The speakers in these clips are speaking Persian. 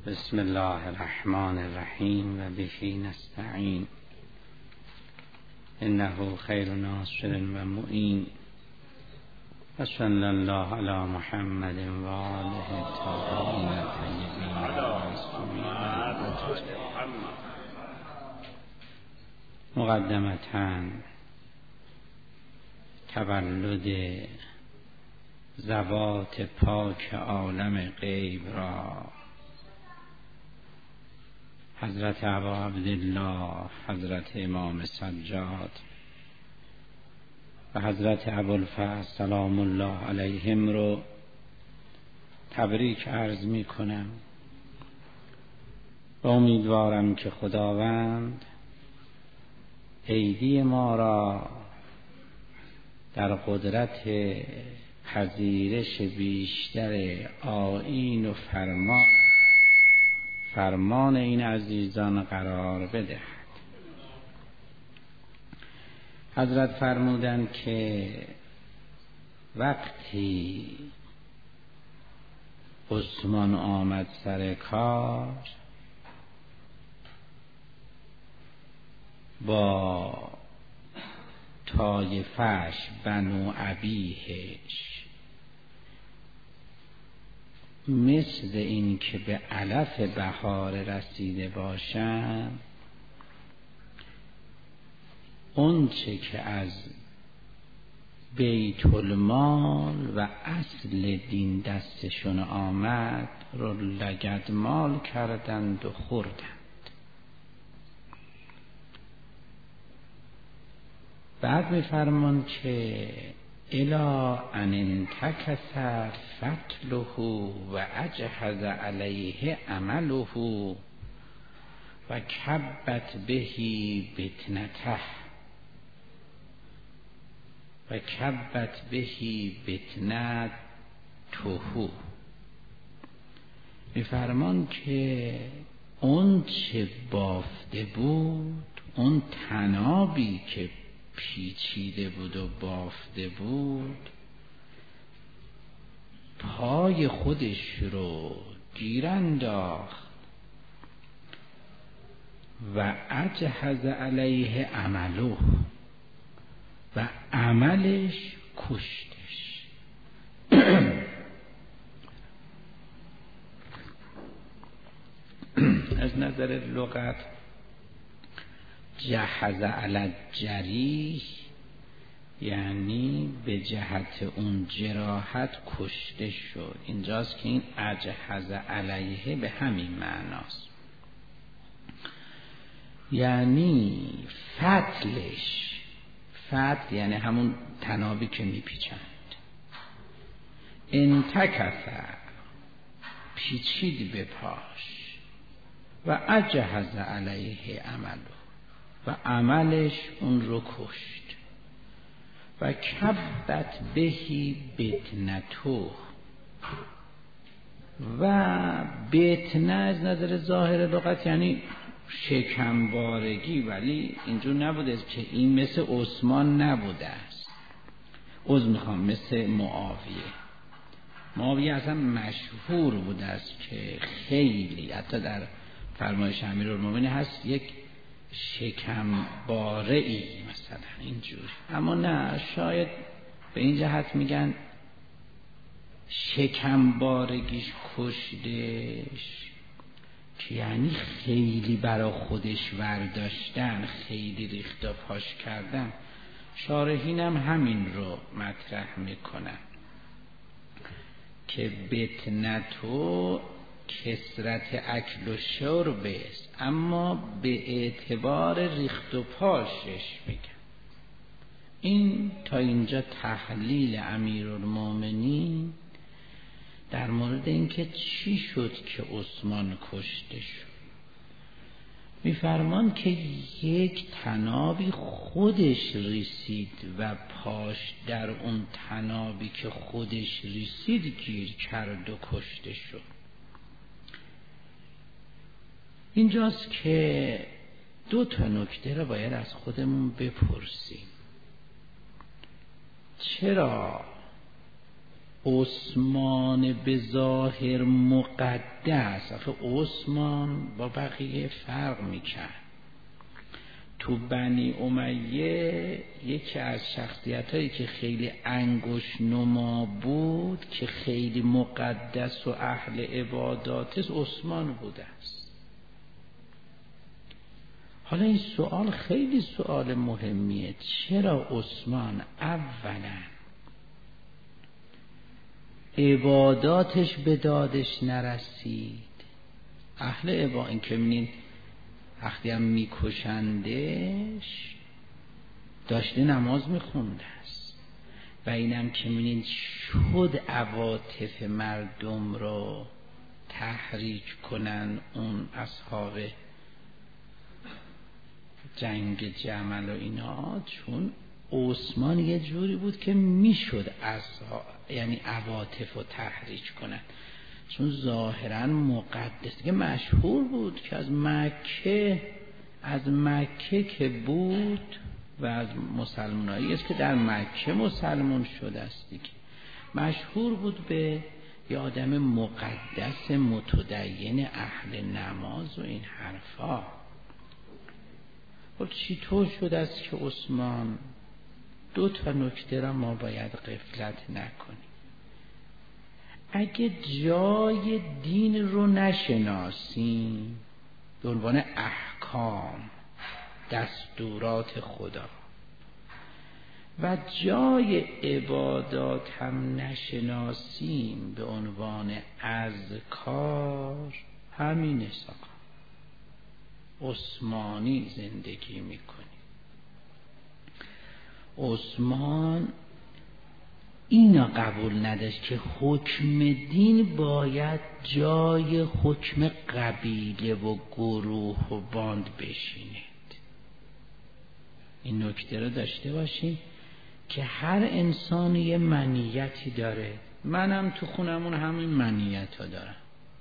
بسم الله الرحمن الرحیم و به نستعین انه خیر ناصر و معین و صلی الله علی محمد و آله الطاهرین الطیبین مقدمتاً تولد ذوات پاک عالم غیب را حضرت ابا عبدالله حضرت امام سجاد و حضرت ابوالفضل سلام الله علیهم رو تبریک عرض می کنم و امیدوارم که خداوند ایدی ما را در قدرت پذیرش بیشتر آیین و فرمان این عزیزان قرار بدهد. حضرت فرمودند که وقتی عثمان آمد سر کار با طایفش بنو ابیهش، مثل این که به علف بهار رسیده باشند، اون چه که از بیت المال و اصل دین دستشون آمد رو لگدمال کردند و خوردند. بعد می‌فرمان که الا ان انتکس فتله و اجهز علیه عمله و کبت بهی بتنته. می‌فرمان که اون چه بافته بود، اون تنابی که پیچیده بود و بافته بود، پای خودش رو گیر انداخت و اجهز علیه عمله و عملش کشتش. از نظر لغت جهز علی الجریح یعنی به جهت اون جراحت کشته شد. اینجاست که این اجهز علیه به همین معناست، یعنی فتلش، فتل یعنی همون تنابی که میپیچند، انتکسه پیچید به پاش و اجهز علیه عمله و عملش اون رو کشت و کبت بهی بتنته. و بتنه از نظر ظاهر لغت یعنی شکمبارگی، ولی اینجور نبوده که این مثل عثمان نبوده است. مثل معاویه اصلا مشهور بوده است که خیلی، حتی در فرمایش امیرالمومنین هست، یک شکم بارعی مثلا اینجور. اما نه، شاید به این جهت میگن شکم بارگیش کشدش که یعنی خیلی برا خودش ورداشتن، خیلی ریخت و پاش کردن. شارحین هم همین رو مطرح میکنن که بتنتو کثرت اکل و شرب است، اما به اعتبار ریخت و پاشش میگن. این تا اینجا تحلیل امیرالمومنین در مورد اینکه چی شد که عثمان کشته شد. میفرمان که یک تنابی خودش رسید و پاش در اون تنابی که خودش رسید گیر کرد و کشته شد. اینجاست که دو تا نکته رو باید از خودمون بپرسیم. چرا عثمان به ظاهر مقدس، آخه عثمان با بقیه فرق میکرد. تو بنی امیه یکی از شخصیتایی که خیلی انگشت نما بود که خیلی مقدس و اهل عبادات است، عثمان بوده است. حالا این سوال خیلی سوال مهمیه، چرا عثمان اولا عباداتش به دادش نرسید؟ اهل عبادت این که می‌بینید وقتی هم میکشندش داشته نماز میخونده است، و اینم که می‌بینید شد عواطف مردم رو تحریک کنن اون اصحاب جنگ جمل و اینا، چون عثمان یه جوری بود که میشد یعنی عواطف رو تحریک کنن، چون ظاهرا مقدس که مشهور بود که از مکه که بود و از مسلمانایی است که در مکه مسلمان شده است دیگه، مشهور بود به یه آدم مقدس متدین اهل نماز و این حرفا. خب چطور شده است که عثمان؟ دو تا نکته را ما باید غفلت نکنیم. اگه جای دین رو نشناسیم به عنوان احکام دستورات خدا و جای عبادات هم نشناسیم به عنوان اذکار، همین ساقا عثمانی زندگی میکنیم. عثمان اینا قبول نداشت که حکم دین باید جای حکم قبیله و گروه و باند بشیند. این نکته رو داشته باشیم که هر انسان یه منیتی داره، منم تو خونمون همین منیت ها دارم.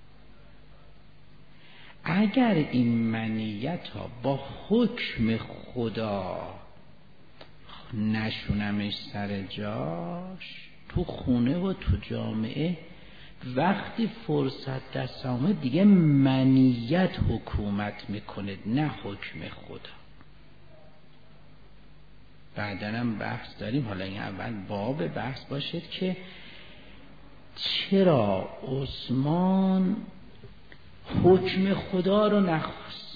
اگر این منیت ها با حکم خدا نشونمش سر جاش، تو خونه و تو جامعه وقتی فرصت دست آمد دیگه منیت حکومت میکنه نه حکم خدا. بعدنم بحث داریم، حالا این اول باب بحث باشد که چرا عثمان حکم خدا رو نخواست.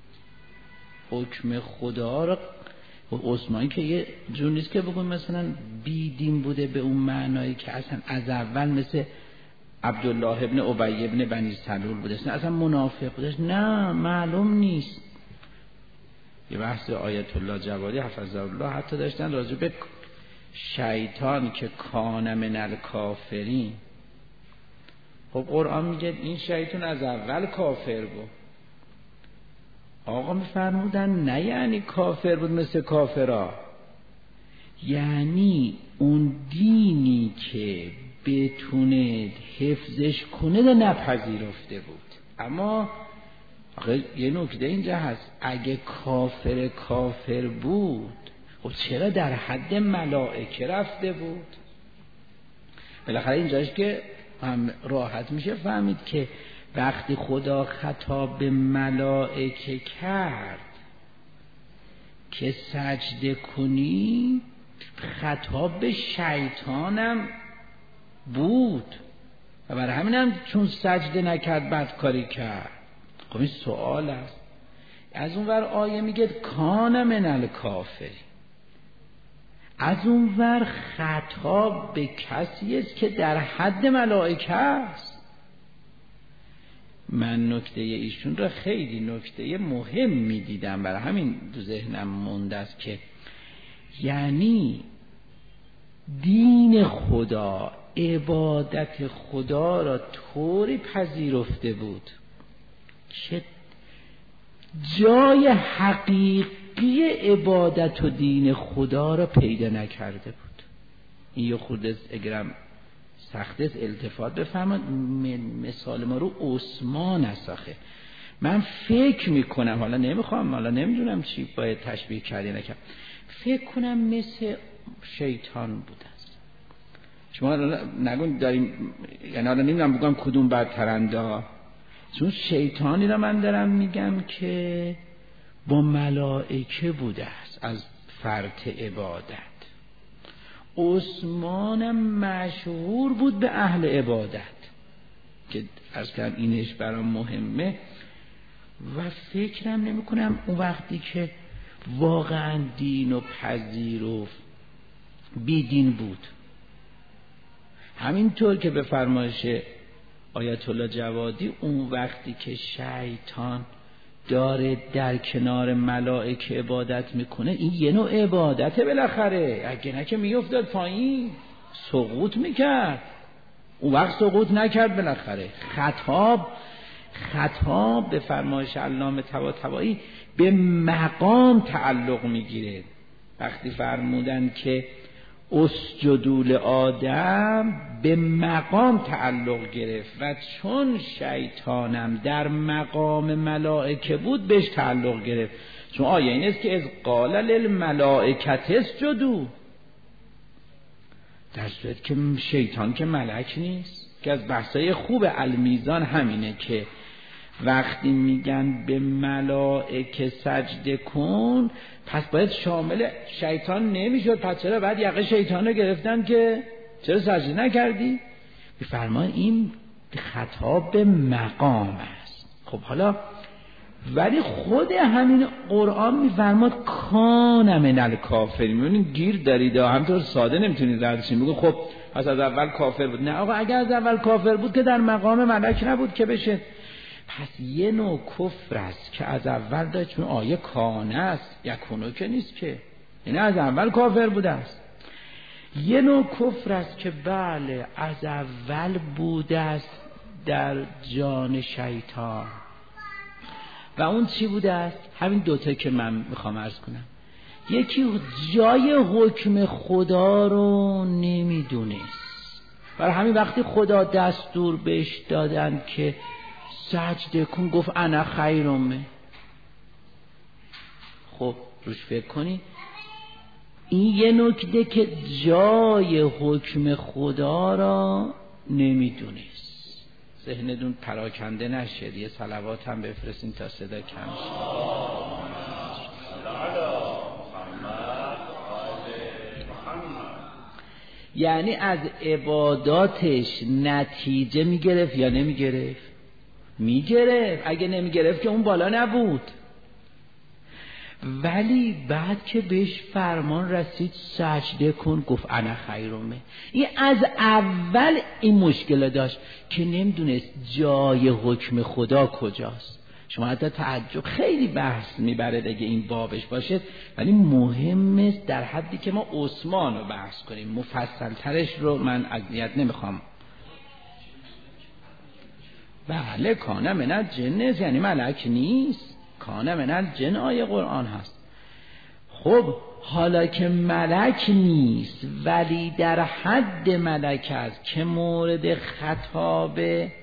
حکم خدا رو عثمانی که یه جور نیست که بگویم مثلا بیدین بوده به اون معنایی که اصلا از اول مثل عبدالله ابن ابی ابن بنی سلول بوده، اصلا منافق بوده، نه معلوم نیست. یه بحث آیت الله جوادی حفظه الله حتی داشتن راجع به شیطان که کان من الکافرین. خب قرآن میگه این شیطان از اول کافر بود. آقا میفرمودن نه یعنی کافر بود مثل کافرها، یعنی اون دینی که بتونه حفظش کنه رو نپذیرفته بود. اما آخه یه نکته اینجا هست، اگه کافر بود خب چرا در حد ملائکه رفته بود؟ بالاخره اینجاش که هم راحت میشه فهمید که وقتی خدا خطاب به ملائکه کرد که سجده کنی، خطاب به شیطانم بود و برای همینم چون سجده نکرد بدکاری کرد. خب این سوال است. از اون ور آیه میگه کان من الکافرین، از اون ور خطاب به کسی است که در حد ملائکه است. من نکته ایشون را خیلی نکته مهم میدیدم، برای همین تو ذهنم مونده است که یعنی دین خدا، عبادت خدا را طوری پذیرفته بود که جای حقیقی عبادت و دین خدا را پیدا نکرده بود. این یه خورده اگرم سخت است التفات بفرمایید، مثال ما رو عثمان است. آخه من فکر میکنم، حالا نمیدونم چی باید تشبیه کردی نکرد، فکر کنم مثل شیطان بود است. شما نگون داریم، یعنی الان نمیدونم بگم کدوم برترنده، چون شیطانی را من دارم میگم که با ملائکه بوده است از فرط عبادت. عثمانم مشهور بود به اهل عبادت که عرض کردم اینش برام مهمه و فکرم نمی کنم اون وقتی که واقعا دین و پذیرفت بی دین بود. همینطور که به فرمایش آیت الله جوادی اون وقتی که شیطان داره در کنار ملائکه عبادت میکنه، این یه نوع عبادته بالاخره، اگه نه که میافتاد پایین سقوط میکرد. اون وقت سقوط نکرد بالاخره. خطاب به فرمایش علامه طباطبایی به مقام تعلق میگیره. وقتی فرمودن که اسجدوا لآدم، به مقام تعلق گرفت و چون شیطانم در مقام ملائکه بود بهش تعلق گرفت، چون آیه این است که از قال للملائکه اسجدوا، در صورت که شیطان که ملک نیست. که از بحثای خوب المیزان همینه که وقتی میگن به ملائکه سجده کن، پس باید شامل شیطان نمیشد. پس چرا بعد یقه شیطان رو گرفتن که چرا سجده نکردی؟ بفرمایید این خطاب به مقام است. خب حالا ولی خود همین قرآن میفرماد کان من الکافرین. میبینید گیر دارید، همینطور ساده نمیتونید ردشین بگو خب پس از اول کافر بود. نه آقا، اگر از اول کافر بود که در مقام ملک نبود که بشه. پس یه نوع کفر است که از اول داشت، چون آیه کانه است، یکونو که نیست که، یعنی از اول کافر بوده است. یه نوع کفر است که بله از اول بوده است در جان شیطان. و اون چی بوده است؟ همین دوتا که من میخوام عرض کنم. یکی جای حکم خدا رو نمیدونست، برای همین وقتی خدا دستور بهش دادن که سجده کن گفت انا خیرمه. خب روش فکر کنی، این یه نکته که جای حکم خدا را نمیدونست. ذهنتون پراکنده نشه. یه صلوات هم بفرستین تا صدا کم شه. یعنی از عباداتش نتیجه میگرفت یا نمیگرفت؟ میگرفت. اگه نمیگرفت که اون بالا نبود. ولی بعد که بهش فرمان رسید سجده کن گفت انا خیرمه. این از اول این مشکل داشت که نمیدونست جای حکم خدا کجاست. شما حتی تعجب، خیلی بحث میبره دیگه این بابش باشه، ولی مهم است در حدی که ما عثمان رو بحث کنیم. مفصل ترش رو من اذیت نمیخوام. بله کانه من الجن یعنی ملک نیست. کانه من الجن آیه قرآن هست. خب حالا که ملک نیست ولی در حد ملک است که مورد خطاب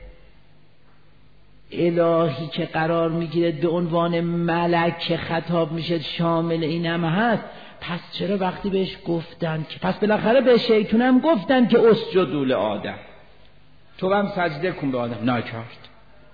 الهی که قرار میگیره به عنوان ملک خطاب میشه، شامل این هم هست. پس چرا وقتی بهش گفتن که پس بالاخره به شیطان هم گفتن که اسجدوا لآدم، تو هم سجده کن به آدم، نکرد.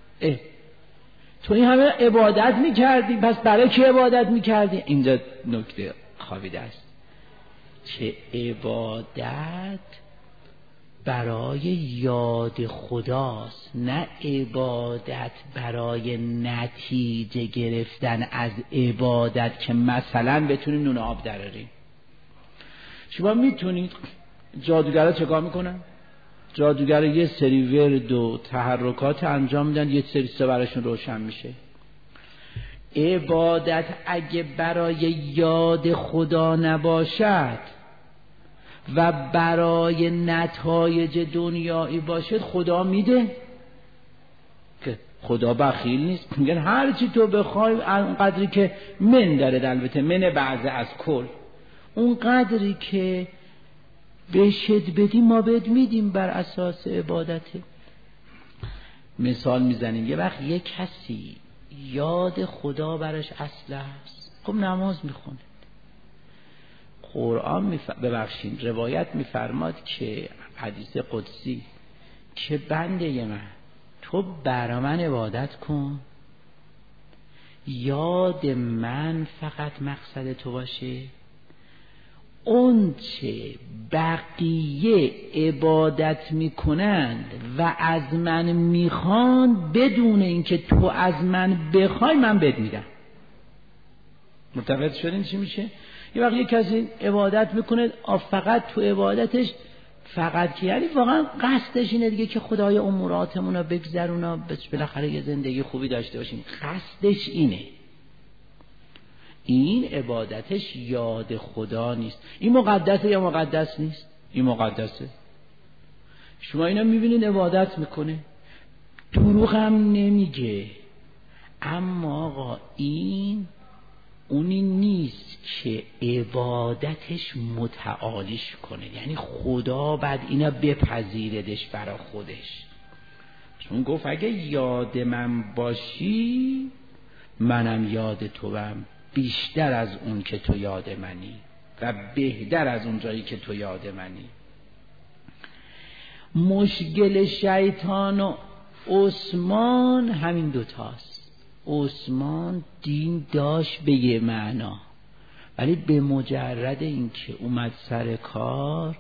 تو این همه عبادت میکردی، پس برای کی عبادت میکردی؟ اینجا نکته خوابیده است که عبادت برای یاد خداست، نه عبادت برای نتیجه گرفتن از عبادت که مثلا بتونی نون آب دراری. شما میتونید جادوگرها چکار میکنن؟ جادوگر یه سری ورد و تحرکات انجام میدن، یه سری براشون روشن میشه. عبادت اگه برای یاد خدا نباشد و برای نتایج دنیایی باشد خدا میده؟ که خدا بخیل نیست. میگن هر چی تو بخوای، اون قدری که من داره، البته من بعض از کل، اون قدری که بهشت بدیم ما بهت میدیم بر اساس عبادته. مثال میزنیم یه وقت یه کسی یاد خدا برش اصل است، خب نماز میخونه، قرآن ببخشید روایت میفرماد که حدیث قدسی که بنده من تو برا من عبادت کن، یاد من فقط مقصد تو باشه، اون چه بقیه عبادت میکنند و از من میخوان بدون اینکه تو از من بخوای من بد میدم. متوجه شدین چی میشه؟ یه وقت یک کسی عبادت میکنه فقط تو عبادتش فقط که یعنی واقعا قصدش اینه دیگه که خدای اموراتمون رو بگذرونا بالاخره یه زندگی خوبی داشته باشیم، قصدش اینه. این عبادتش یاد خدا نیست. این مقدسه یا مقدس نیست؟ این مقدسه. شما اینا میبینید عبادت میکنه، دروغ هم نمیگه، اما آقا این اونی نیست که عبادتش متعالیش کنه، یعنی خدا بعد اینا بپذیردش برا خودش. چون گفت اگه یاد من باشی منم یاد توام، بیشتر از اون که تو یاد منی و بهتر از اون جایی که تو یاد منی. مشکل شیطان و عثمان همین دوتاست. عثمان دین داشت به یه معنا، ولی به مجرد اینکه اومد سر کار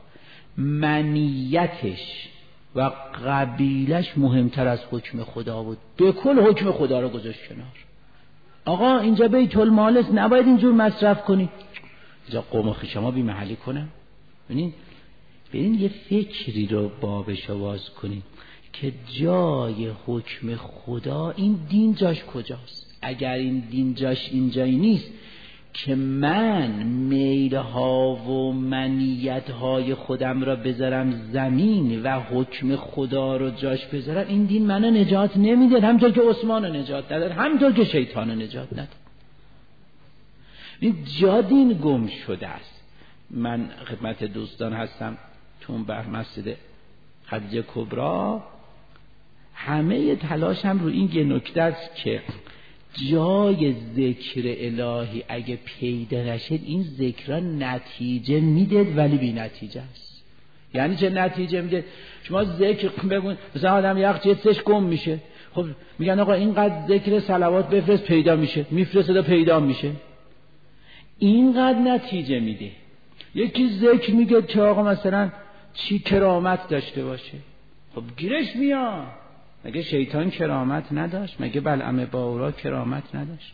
منیتش و قبیلش مهمتر از حکم خدا بود، به کل حکم خدا رو گذاشت کنار. آقا اینجا بیت المال است، نباید اینجور مصرف کنی. اینجا قوم و خشما بی محلی کنن. ببین یه فکری رو بابش باز کنید که جای حکم خدا این دین جاش کجاست. اگر این دین جاش اینجایی نیست که من میلها و منیتهای خودم را بذارم زمین و حکم خدا رو جاش بذارم، این دین منو نجات نمیده، همطور که عثمان رو نجات نداد، همطور که شیطان رو نجات نداد. این جا دین گم شده است. من خدمت دوستان هستم تون بر مسجد خدیجه کبرا، همه تلاشم رو این یه نکته است که جای ذکر الهی اگه پیدا نشد این ذکر نتیجه میده ولی بی نتیجه است. یعنی چه نتیجه میده؟ شما ذکر بگون مثلا آدم یخ گم میشه، خب میگن آقا اینقدر ذکر صلوات بفرست پیدا میشه، میفرسته پیدا میشه، اینقدر نتیجه میده. یکی ذکر میگه که آقا مثلا چی کرامت داشته باشه، خب گیرش میاد. مگه شیطان کرامت نداشت؟ مگه بلعم باورا کرامت نداشت؟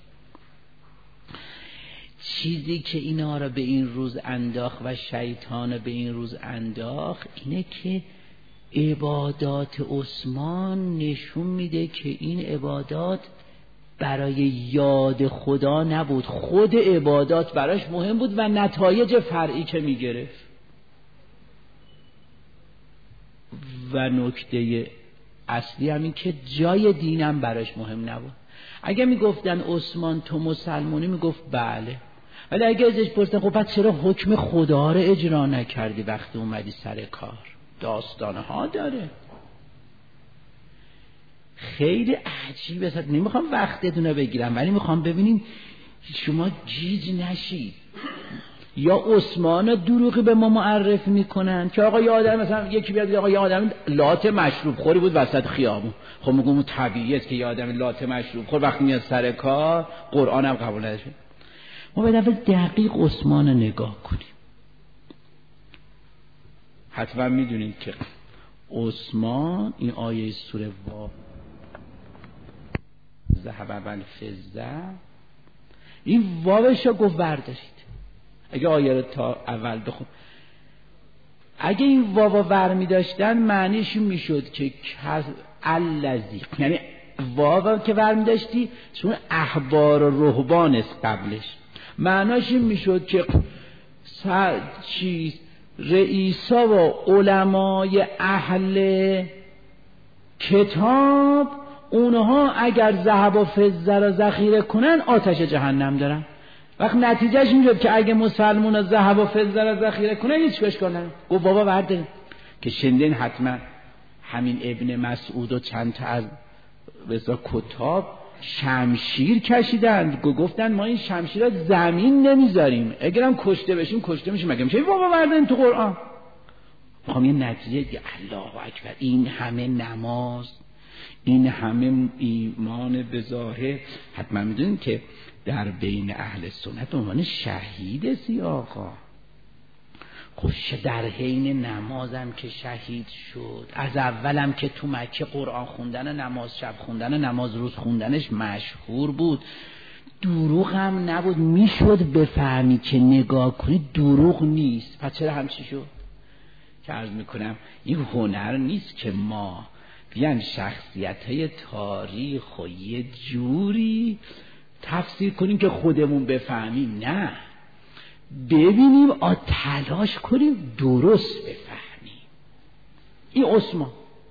چیزی که اینا را به این روز انداخت و شیطان به این روز انداخت اینه که عبادات عثمان نشون میده که این عبادات برای یاد خدا نبود، خود عبادات براش مهم بود و نتایج فرعی که میگرفت. و نکته اصلی همین که جای دینم براش مهم نبود. اگه میگفتن عثمان تو مسلمانی میگفت بله، ولی اگه ازش پرسن خب پس چرا حکم خدا رو اجرا نکردی وقتی اومدی سر کار؟ داستانه ها داره خیلی عجیبه. اصلا نمیخوام وقتتون رو بگیرم ولی میخوام ببینین شما گیج نشید. یا عثمان دروغی به ما معرفی میکنن که آقا یه آدم مثلا یکی بیاد آقا یه آدم لات مشروب خوری بود وسط خیابون، خب میگم طبیعیه که یه آدم لات مشروب خور وقتی میاد سر کار قرآن هم قبول نشه. ما باید اول دقیق عثمان رو نگاه کنیم. حتما میدونید که عثمان این آیه سوره وا ذهب بالفضه این واوش رو گفت بردارید. اگه آیه رو تا اول بخون، اگه این واو ور می داشتن معنیش میشد که الذی، یعنی واو که ور می داشتی چون احبار و رهبان است قبلش، معناش این میشد که رئیسا و علمای اهل کتاب اونها اگر ذهب و فضه را ذخیره کنن آتش جهنم دارن. وقت نتیجهش میشد که اگه مسلمون ذهب و فضه را ذخیره کنن هیچ کش کنن. گفت بابا برده که شندین حتما همین ابن مسعود و چند تا از کتاب شمشیر کشیدن، گفتن ما این شمشیر را زمین نمیذاریم، اگرم کشته بشیم کشته میشیم. مگه میشه بابا بردن تو قرآن؟ میخوام یه نتیجه دیگه. الله اکبر، این همه نماز، این همه ایمان به ظاهر، حتما میدونید که در بین اهل سنت عنوان شهید سی آقا. خب در حین نمازم که شهید شد، از اولم که تو مکه قرآن خوندن، نماز شب خوندن، نماز روز خوندنش مشهور بود، دروغ هم نبود، میشد بفهمی که نگاه کنی دروغ نیست. پس چرا همچی شد؟ که عرض میکنم این هنر نیست که ما بیان شخصیت‌های تاریخ و یه جوری تفسیر کنیم که خودمون بفهمیم، نه، ببینیم تلاش کنیم درست بفهمیم. این عثمان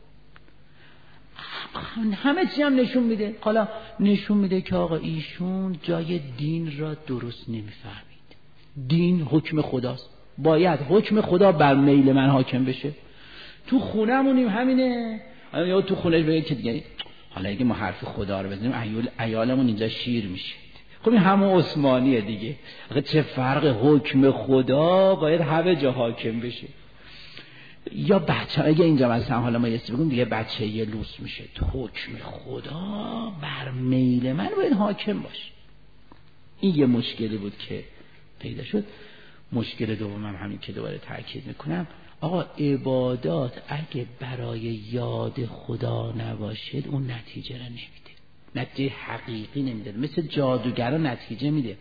همه چی هم نشون میده. حالا نشون میده که آقا ایشون جای دین را درست نمیفهمید. دین حکم خداست، باید حکم خدا بر میل من حاکم بشه. تو خونمونیم همینه، یا تو خونش بگه که دیگه حالا اگه ما حرف خدا رو بزنیم عیالمون اینجا شیر میشه. خب این همون عثمانیه دیگه. آخه چه فرق، حکم خدا باید همه جا حاکم بشه. یا بچه اگه اینجا مثلا حالا ما یه بگیم دیگه بچه یه لوس میشه، تو حکم خدا بر میل من باید حاکم باشه. این یه مشکلی بود که پیدا شد. مشکل دومم همین که دوباره تاکید میکنم، آقا عبادات اگه برای یاد خدا نباشد اون نتیجه را نمیده، نتیجه حقیقی نمیده. مثل جادوگرا نتیجه میده.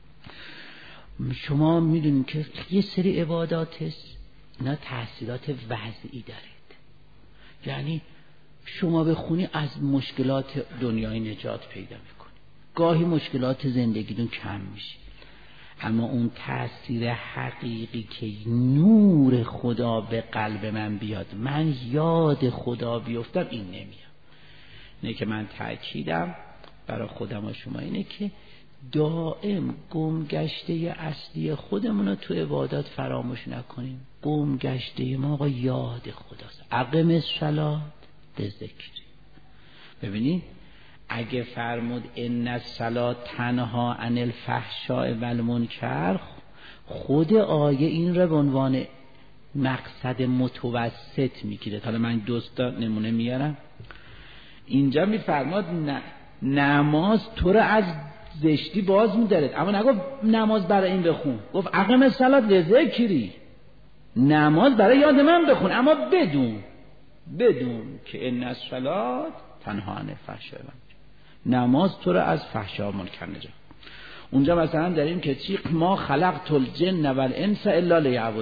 شما میدونید که یه سری عبادات هست اینا تأثیرات وضعی دارید، یعنی شما بخونی از مشکلات دنیای نجات پیدا میکنی، گاهی مشکلات زندگیتون کم میشه، اما اون تأثیر حقیقی که نور خدا به قلب من بیاد، من یاد خدا بیفتم، این نمیاد. اینه که من تأکیدم برای خودم و شما اینه که دائم گمگشته اصلی خودمون رو تو عبادات فراموش نکنیم. گمگشته ما آقا یاد خداست. اقم الصلاة لذکری. ببینید اگه فرمود ان الصلاة تنها عن الفحشاء والمنکر، خود آیه این رو به عنوان مقصد متوسط میگیره. حالا من دوستا نمونه میارم. اینجا میفرماد نماز تو رو از زشتی باز می‌دارد، اما نگفت نماز برای این بخون، گفت اقم الصلاة لذکری، نماز برای یاد من بخون، اما بدون که ان الصلاة تنها عن الفحشاء، نماز تو رو از فحشا و منکر نجات. اونجا مثلا داریم که چی؟ ما خلقت الجن والانس الا لیعبدون،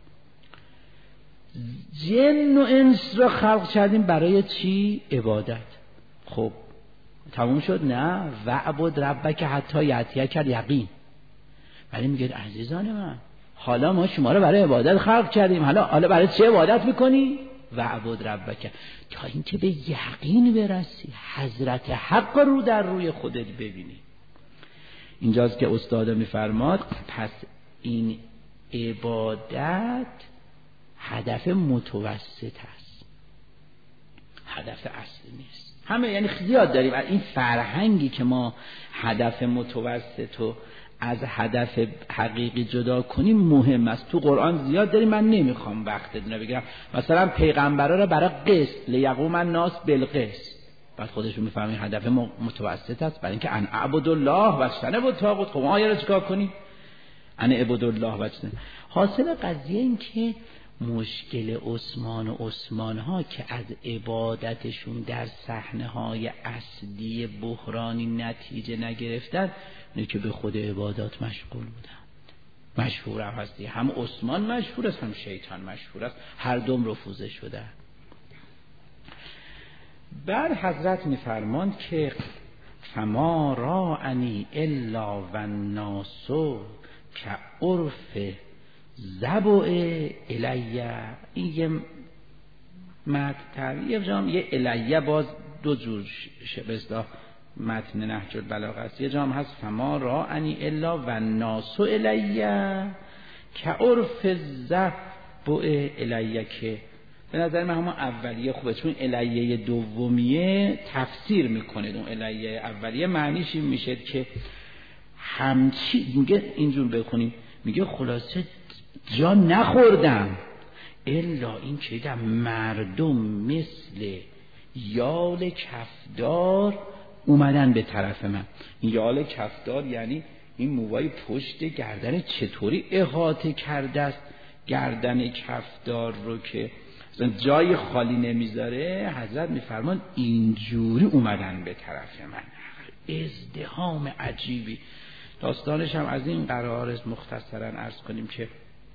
جن و انس رو خلق کردیم برای چی؟ عبادت. خب تموم شد؟ نه، وعبد ربک حتی یأتیک الیقین. ولی میگه عزیزان من، حالا ما شما رو برای عبادت خلق کردیم، حالا برای چه عبادت میکنی؟ وعبد ربک، تا اینکه به یقین برسی، حضرت حق رو در روی خودت ببینی. اینجاست که استاد میفرماد پس این عبادت هدف متوسط هست، هدف اصلی نیست. همه یعنی زیاد داریم این فرهنگی که ما هدف متوسط رو از هدف حقیقی جدا کنیم مهم است. تو قرآن زیاد داریم، من نمیخوام وقتتون بگیرم. مثلا پیغمبرا را برای قسط لیقوم الناس بالقسط، بعد خودشون میفهمین هدف متوسط است، برای اینکه ان اعبد الله و اجتنبوا الطاغوت. خب ما رو چیکار کنیم؟ ان اعبد الله و اجتنبوا. حاصل قضیه این که مشکل عثمان ها که از عبادتشون در صحنه‌های اصلی بحرانی نتیجه نگرفتن، نه که به خود عبادات مشغول بودن. مشهور هم هستی، هم عثمان مشهور است، هم شیطان مشهور است، هر دوم رفوزه شده. بعد حضرت میفرماند که فما رانی الا و الناس که عرف زبع الیه. این یه متن یه الیه باز دو جور به اصطلاح متن نهج البلاغه است. یه جام هست فما رانی الا و الناس الیه که عرف زبع الیه، که به نظر من همون اولیه خوبه، چون الیه دومیه تفسیر میکنه. اون الیه اولیه معنیش این میشه که همچی میگه، اینجور بخونیم، میگه خلاصه جا نخوردم الا این که دیدم مردم مثل یال کفدار اومدن به طرف من. این یال کفدار یعنی این موهای پشت گردن چطوری احاطه کرده است گردن کفدار رو که جای خالی نمیذاره. حضرت میفرمان اینجوری اومدن به طرف من، ازدحام عجیبی. داستانش هم از این قرار است مختصرا عرض کنیم که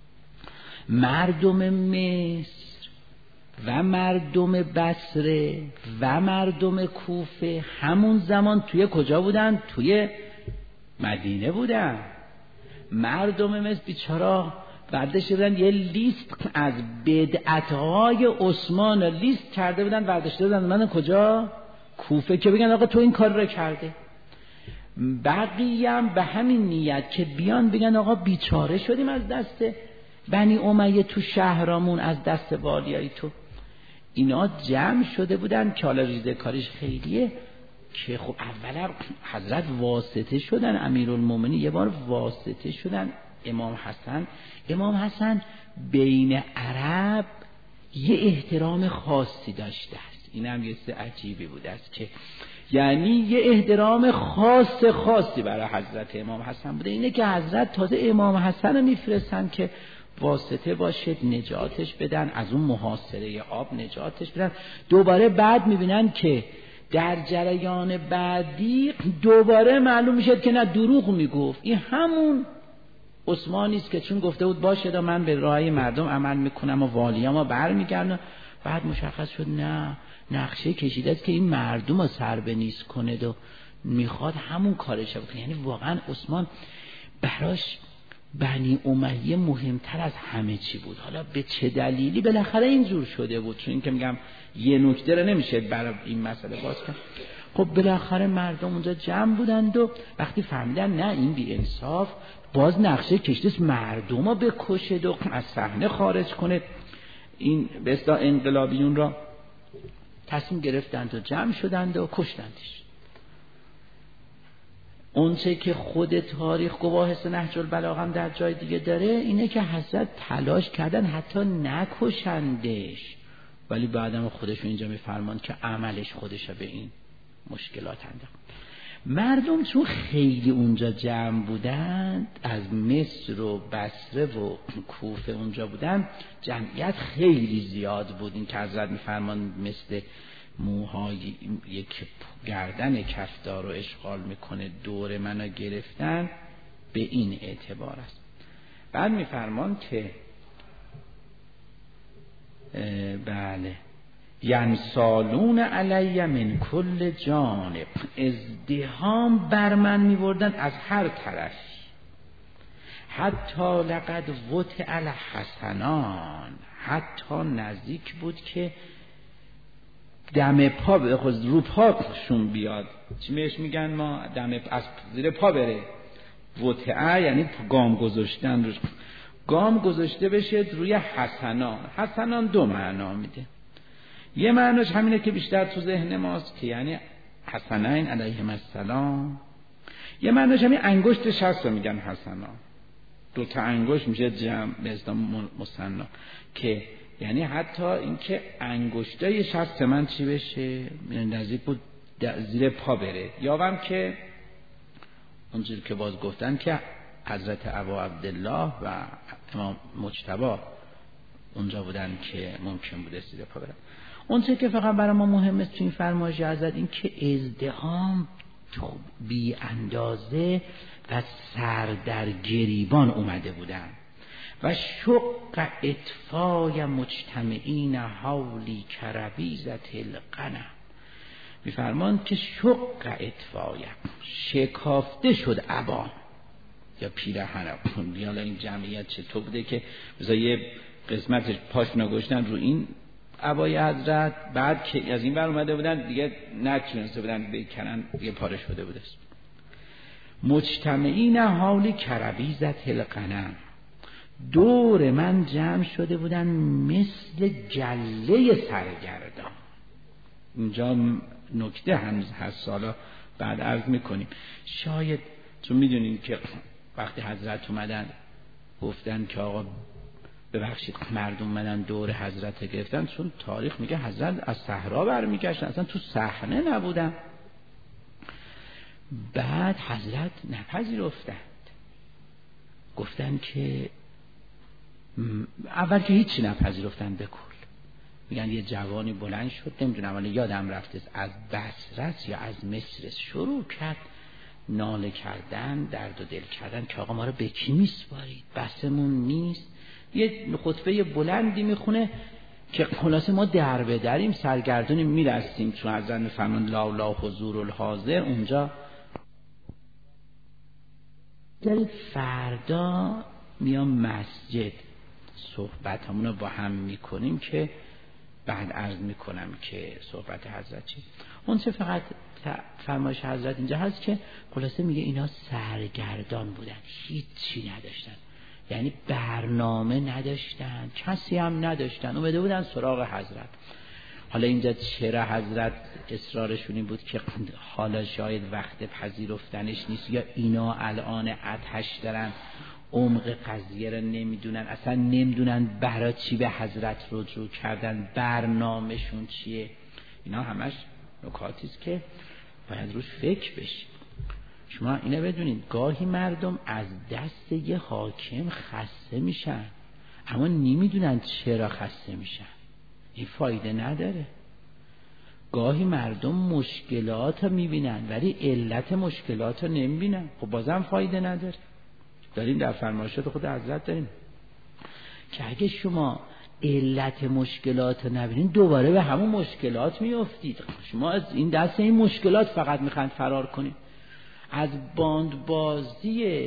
مردم مصر و مردم بصره و مردم کوفه همون زمان توی کجا بودن؟ توی مدینه بودن. مردم مصر بیچارا برداشته بودن یه لیست از بدعت‌های عثمان لیست کرده بودن، برداشته بودن من کجا؟ کوفه، که بگن آقا تو این کار رو کرده. بقیه هم به همین نیت که بیان بگن آقا بیچاره شدیم از دست بنی امیه تو شهرامون، از دست والیای تو. اینا جمع شده بودن که حالا ریزه کاریش خیلیه که خب اولا حضرت واسطه شدن، امیرالمومنین یه بار واسطه شدن. امام حسن بین عرب یه احترام خاصی داشته است. این هم یه چیز عجیبی بوده است که یعنی یه احترام خاصی برای حضرت امام حسن بوده. اینه که حضرت تازه امام حسن رو میفرستن که واسطه باشد نجاتش بدن، از اون محاصره آب نجاتش بدن. دوباره بعد میبینن که در جریان بعدی دوباره معلوم میشه که نه، دروغ میگفت. این همون عثمانی است که چون گفته بود باشه من به رای مردم عمل میکنم و والیامو برمیگردم، بعد مشخص شد نه، نقشه کشیده است که این مردم رو سر به نیست کنه و میخواد همون کارش بکنه. یعنی واقعا عثمان براش بنی امیه مهمتر از همه چی بود. حالا به چه دلیلی بالاخره اینجور شده بود؟ چون این که میگم یه نکته رو نمیشه برای این مسئله باز کرد. خب بالاخره مردم اونجا جمع بودند و وقتی فهمیدن نه این بی انصاف، باز نقشه کشیده مردم رو بکشد و از صحنه خارج کنه، این به اصطلاح انقلابیون را تصمیم گرفتند و جمع شدند و کشتندش. اونچه که خود تاریخ گواه نهج البلاغه هم در جای دیگه داره اینه که حضرت تلاش کردن حتی نکشندش، ولی بعدم خودشون اینجا میفرمان که عملش خودش به این مشکلات انداخت. مردم چون خیلی اونجا جمع بودند، از مصر و بصره و کوفه اونجا بودند، جمعیت خیلی زیاد بود. این که حضرت میفرمان مثل موهای یک گردن کفدار رو اشغال میکنه دور منو گرفتن، به این اعتبار است. بعد میفرمان که بله ینسالون علی من کل جانب، ازدحام بر من میوردن از هر طرفی. حتی لقد وطئ الحسنان، حتی نزدیک بود که دم پا رو پاشون بیاد. چی بهش میگن ما؟ دم از زیر پا بره. وطئ یعنی گام گذاشتن، روش گام گذاشته بشه روی حسنان. حسنان دو معنا میده. یه معناش همینه که بیشتر تو ذهن ماست که یعنی حسنین علیهم السلام. یه معناش همین انگشت شست رو میگن حسنان، دو تا انگشت میشه جمع به اصطلاح مثنا، که یعنی حتی اینکه انگشتای شست من چی بشه، نزدیک بود زیر پا بره. یاوم که اونجوری که باز گفتن که حضرت ابا عبدالله و امام مجتبی اونجا بودن که ممکن بوده زیر پا برن. اون چه که فقط برای ما مهمه تو این فرمایش حضرت این که ازدحام بی اندازه و سر در گریبان اومده بودن و شق اطفای مجتمعین حولی کربیزت القنا. میفرمان که شق اطفای شکافته شد عبا یا پیرهن. حالا این جمعیت چطور بوده که مثلا یه قسمتش پاش نگوشتن رو این عبای حضرت، بعد که از این بر اومده بودن دیگه نتونسته بودن بکنن، دیگه پاره شده بوده. مجتمعین حالی کربیزت القنا، دور من جمع شده بودن مثل گله سرگردان. اینجا نکته هست، سالا بعد عرض میکنیم. شاید چون میدونین که وقتی حضرت اومدن گفتن که آقا ببخشید مردم اومدن دور حضرت گرفتن، چون تاریخ میگه حضرت از صحرا برمیگشتن، اصلا تو صحنه نبودن. بعد حضرت نپذیرفتند، گفتن که اول که هیچی نپذیرفتن به کل. میگن یه جوانی بلند شد، نمیدونم ولی یادم رفته از بصره یا از مصر شروع کرد ناله کردن، درد و دل کردن که آقا ما رو به کی میسپارید، بسمون نیست. یه خطبه بلندی میخونه که خلاصه ما در به دریم، سرگردونیم، میرستیم چون حضرت میفرمان لا لا حضور الحاضر. اونجا فردا میام مسجد صحبت همونو با هم میکنیم که بعد عرض میکنم که صحبت حضرت چی. اون چه فقط فرمایش حضرت اینجا هست که خلاصه میگه اینا سرگردان بودن، هیچی نداشتن، یعنی برنامه نداشتن، کسی هم نداشتن، اومده بودن سراغ حضرت. حالا اینجا چرا حضرت اصرارشون این بود که حالا شاید وقت پذیرفتنش نیست، یا اینا الان آتش دارن، عمق قضیه رو نمیدونن، اصلا نمیدونن برای چی به حضرت رجوع کردن، برنامهشون چیه. اینا همش نکاتیست که باید روش فکر بشید. شما اینو بدونید گاهی مردم از دست یه حاکم خسته میشن اما نمیدونن چرا خسته میشن، این فایده نداره. گاهی مردم مشکلات رو میبینن ولی علت مشکلات رو نمیبینن، خب بازم فایده نداره. داریم در فرمایشات خود حضرت داریم که اگه شما علت مشکلات رو نبینید دوباره به همون مشکلات میافتید. شما از این دست این مشکلات فقط میخواید فرار کنید. از باندبازی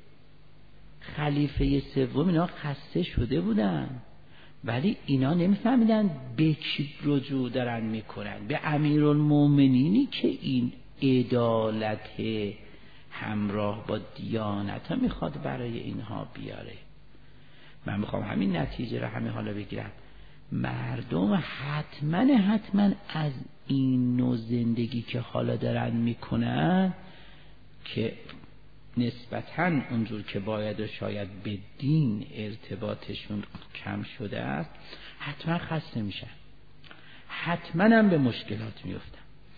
خلیفه سوم اینا خسته شده بودن ولی اینا نمیفهمیدن به کی رجوع دارن میکنن، به امیرالمومنینی که این عدالت همراه با دیانت ها میخواد برای اینها بیاره. من میخوام همین نتیجه رو همین حالا بگیرم. مردم حتما از این نوع زندگی که حالا دارن میکنن که نسبتاً اونجور که باید و شاید به دین ارتباطشون کم شده است، حتما خسته میشن، حتما هم به مشکلات میفتن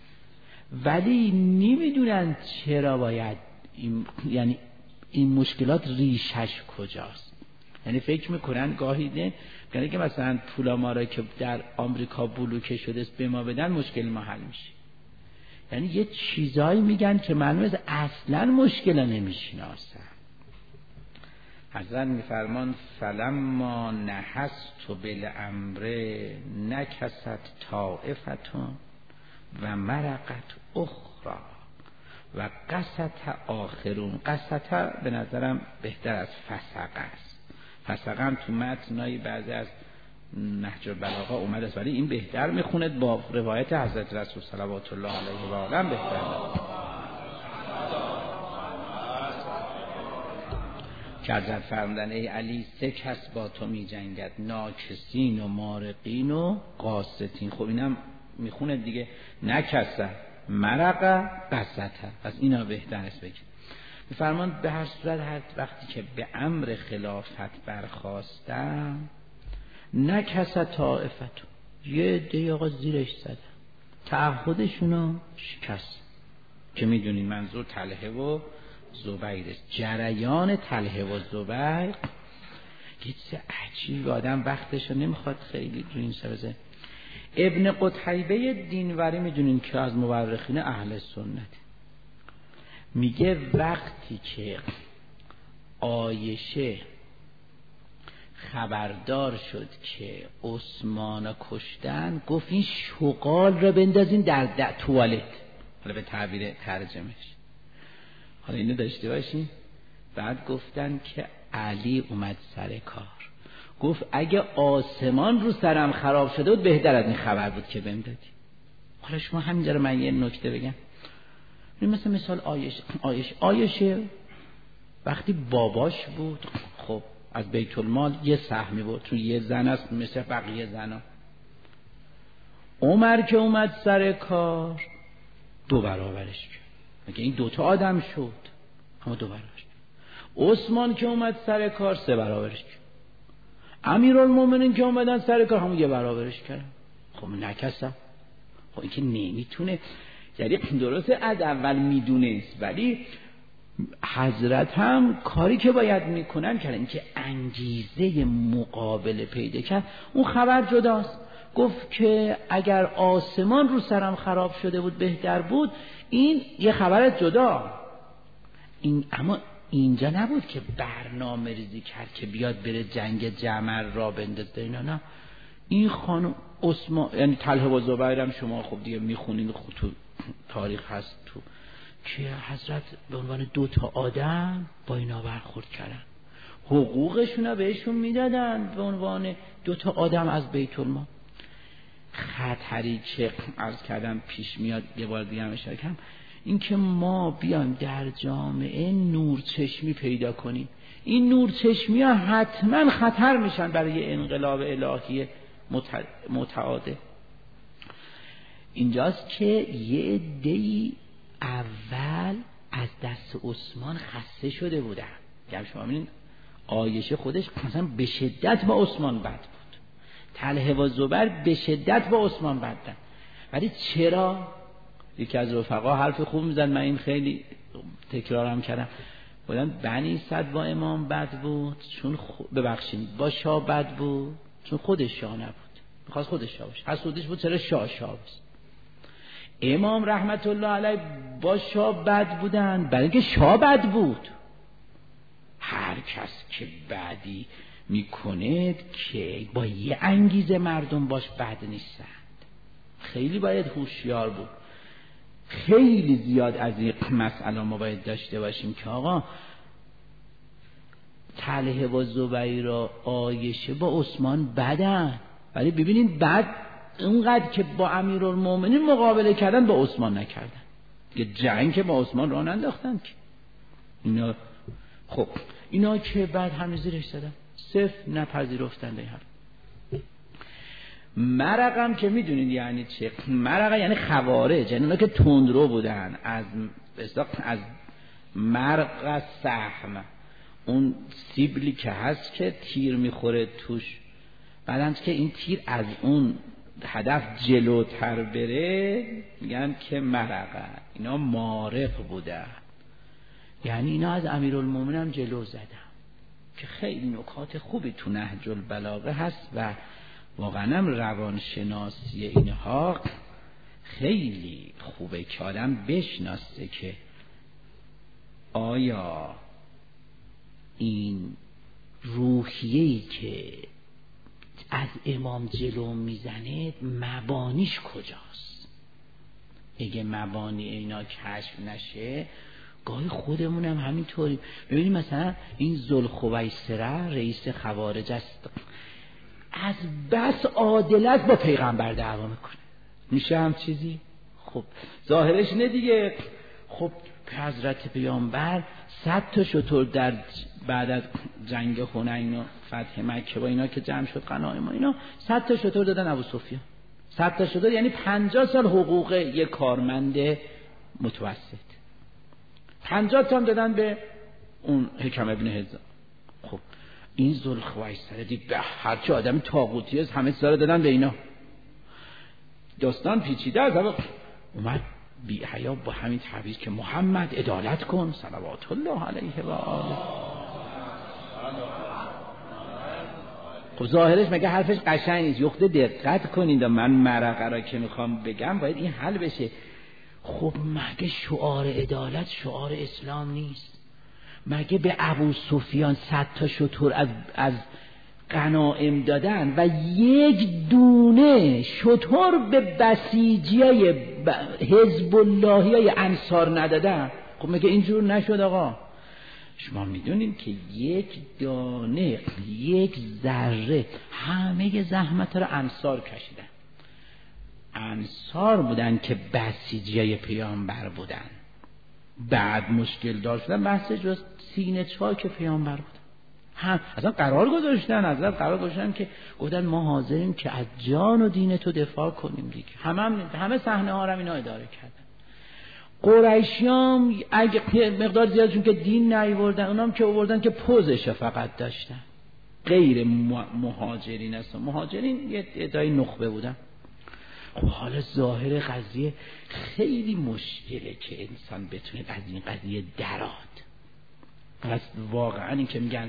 ولی نمیدونن چرا باید یعنی این مشکلات ریشش کجاست. یعنی فکر میکنن گاهی نه یعنی که مثلا پولا ما را که در آمریکا بلوکه شده است به ما بدن مشکل ما حل میشه. یعنی یه چیزایی میگن که معلومه اصلا مشکل نمیشناسن. حضرت میفرمان فلما نحست بالامر نکست طائفتون و مرقت اخرى و قست آخرون. قست به نظرم بهتر از فسق است. فسق هم تو متنای بعضی از نهج البلاغه اومده است ولی این بهتر میخونه با روایت حضرت رسول صلوات الله علیه و آله بهتر. که حضرت فرمودن ای علی 3 کس با تو می جنگد، ناکسین و مارقین و قاستین. خب اینم میخونه دیگه، نکسه مرقه قسته. پس اینا بهتر است بگید. میفرمان به هر صورت هر وقتی که به امر خلافت برخواستم نکسه طائفتون، یه عده آقا زیرش زدن، تعهدشونو شکست. که میدونین منظور طلحه و زبیر است. جریان طلحه و زبیر یه چیز عجیب، آدم وقتشو نمیخواد خیلی رو این سرزه. ابن قتیبه دینوری میدونین که از مورخین اهل سنت، میگه وقتی که عایشه خبردار شد که عثمان کشتن گفت این شغال را بندازین در توالت. حالا به تعبیر ترجمهش حالا اینو داشته باشین. بعد گفتن که علی اومد سر کار، گفت اگه آسمان رو سرم خراب شده بود بهتر از این خبر بود که بهم دادی. حالا شما همینجا رو من یه نکته بگم. مثلا عایشه وقتی باباش بود، خب از بیت المال یه سهمی بود، چون یه زن است مثل بقیه زنا. عمر که اومد سر کار 2 برابرش کرد، میگه این 2 آدم شد، اما 2 برابرش کرد. عثمان که اومد سر کار 3 برابرش کرد. امیرالمومنین که اومدن سر کار همون 1 برابرش کردن. خب نکسب. خب این که نمیتونه، یعنی درسته از اول میدونست، ولی حضرت هم کاری که باید میکنن کردن. این که انگیزه مقابله پیدا کرد، اون خبر جداست. گفت که اگر آسمان رو سرم خراب شده بود بهتر بود، این یه خبر جدا. اما اینجا نبود که برنامه ریزی کرد که بیاد بره جنگ جمل را بندازه. اینا نه. این خانم عثمان، یعنی طلحه و زبیر هم شما خب دیگه میخونین، تو تاریخ هست تو که حضرت به عنوان 2 آدم با اینا برخورد کردن، حقوقشون رو بهشون میدادن به عنوان 2 آدم از بیت المال. خطری که عرض کردم پیش میاد، یه بار دیگه هم اشاره کردم، این که ما بیایم در جامعه نورچشمی پیدا کنیم. این نورچشمی ها حتما خطر میشن برای انقلاب الهی متعاده. اینجاست که یه عده‌ای اول از دست عثمان خسته شده بودن. یعنی شما ببینید عایشه خودش مثلا به شدت با عثمان بد بود، طلحه و زبیر به شدت با عثمان بد بودن. ولی چرا؟ یکی از رفقا حرف خوب میزد، من این خیلی تکرارم کردم. بودن بنی صد با امام بد بود چون ببخشید با شاه بد بود چون خودش شاه نبود، میخواست خودش شاه باشه. حسودش بود چرا شاه باشه. امام رحمت الله علیه با شاه بد بودن برای اینکه شاه بد بود. هر کس که بدی میکنه که با یه انگیزه مردم باش بد نیستند. خیلی باید هوشیار بود. خیلی زیاد از این مسئله ما باید داشته باشیم که آقا طلحه و زبیر و عایشه با عثمان بدن، ولی ببینید بعد اونقدر که با امیرالمومنین مقابله کردن با عثمان نکردن، که جنگ که با عثمان راه ننداختن که اینا. خب اینا که بعد همه زیرش زدن، صفر نپذیرفتن. ده مرقم که میدونید یعنی چه؟ مرقه یعنی خوارج، یعنی اونا که تندرو بودن، از مرق سهم، اون سیبلی که هست که تیر میخوره توش، بعدم که این تیر از اون هدف جلوتر بره میگن که مرقه. اینا مارق بودن، یعنی اینا از امیرالمومنین هم جلو زدن، که خیلی نکات خوبی تو نهج البلاغه هست و واقعا هم روانشناسی اینها خیلی خوبه که آدم بشناسه که آیا این روحیه‌ای که از امام جلو میزنه مبانیش کجاست. اگه مبانی اینا کشف نشه، گاهی خودمونم همینطوری. ببینید مثلا این ذوالخویسره رئیس خوارج است، از بس عادلت با پیغمبر دعوا میکنه. میشه هم چیزی؟ خب ظاهرش نه دیگه. خب حضرت پیامبر 100 شتر در بعد از جنگ حنین و فتح مکه با اینا که جمع شد غنایم اینا 100 شتر دادن ابو سفیان. 100 شتر یعنی 50 سال حقوق یک کارمند متوسط. 50 تا دادن به اون حکم ابن حزام. خب این ذوالخویسره دید به هر چه آدم طاغوتی است همه سال دادن به اینا. داستان پیچیده است. اومد بی حیا با همین تعبیر که محمد عدالت کن صلوات الله علیه و آله. خب ظاهرش مگه حرفش قشنگ نیست؟ یخته دقت کنید، من مرقه را که میخوام بگم باید این حل بشه. خب مگه شعار عدالت شعار اسلام نیست؟ مگه به ابو سفیان 100 تا شتر از غنایم دادن و یک دونه شتر به بسیجیای حزب اللهی انصار ندادن؟ خب مگه اینجور نشد آقا؟ شما میدونید که یک دانه، یک ذره همه زحمت رو انصار کشیدن. انصار بودن که بسیجیای پیامبر بودن. بعد مشکل دار شدن بحث جز سینه چاک پیامبر بودن. اصلا قرار گذاشتن که گفتن ما حاضریم که از جان و دین تو دفاع کنیم دیگه. همه صحنه ها رو اینا اداره کردن. قریشیام اگه مقدار زیادشون که دین نیاوردن، اونام که آوردن که پوزش فقط داشتن، غیر مهاجرین هستن. مهاجرین یه ادعای نخبه بودن. خب حالا ظاهر قضیه خیلی مشکله که انسان بتونه از این قضیه دراد. پس واقعا این که میگن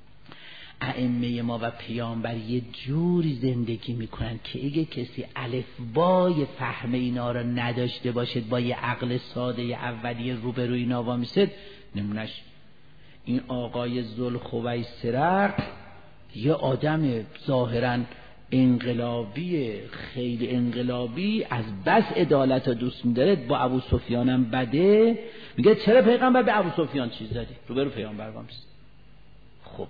ائمه ما و پیامبر یه جوری زندگی میکنن که اگه کسی الفبای فهم اینا رو نداشته باشد، با یه عقل ساده اولیه روبروی اینا وامیسد. نمونش این آقای ذوالخویسرة، یه آدم ظاهرا انقلابی، خیلی انقلابی، از بس عدالت رو دوست می‌داره، با ابو سفیان هم بده، میگه چرا پیغمبر به ابو سفیان چیز دادی؟ روبرو پیامبر وامیسد. خب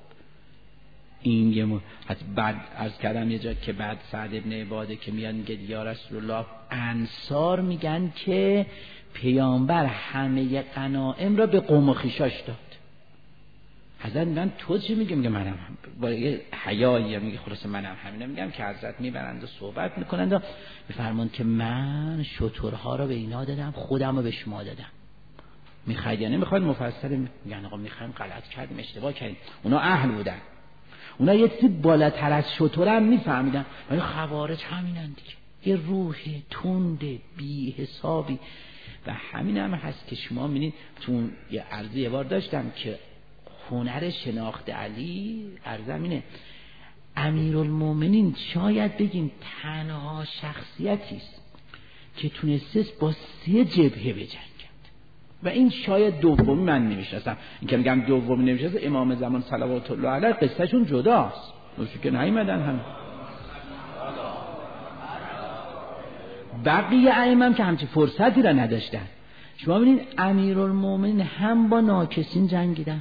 این یه بعد عرض کردم یه جا که بعد سعد ابن عباده که میاد میگه یا رسول الله، انصار میگن که پیامبر همه غنایم را به قوم و خویشاش داد. حضرت میگن تو چی میگی؟ میگه منم با یه حیایی میگه خلاص منم همینه میگم که حضرت میبرند و صحبت میکنند و میفرمان که من شترها را به اینا دادم، خودم رو به شما دادم. میخواید یا نمیخواید؟ مفسر میگن آقا میخوایم، غلط کردیم، اشتباه کردیم. اونا اهل بودن، اونا یه چیزی بالاتر از شتر هم میفهمیدن، ولی خوارج همینن دیگه، یه روح تند بی حسابی. و همین هم هست که شما میبینید. چون یه عرضی یه بار داشتم که هنر شناخت علی ارزمینه، امیرالمومنین شاید بگیم تنها شخصیتی است که تونسته با 3 جبهه بجنگد و این شاید دومی من نمیشناسم. این که میگم دومی نمیشناسم، امام زمان صلوات الله علیه قصهشون جداست، نوشو که نیومدن هم. بقیه ائمه که همچین فرصتی را نداشتن. شما ببینید امیرالمومنین هم با ناکسین جنگیدن،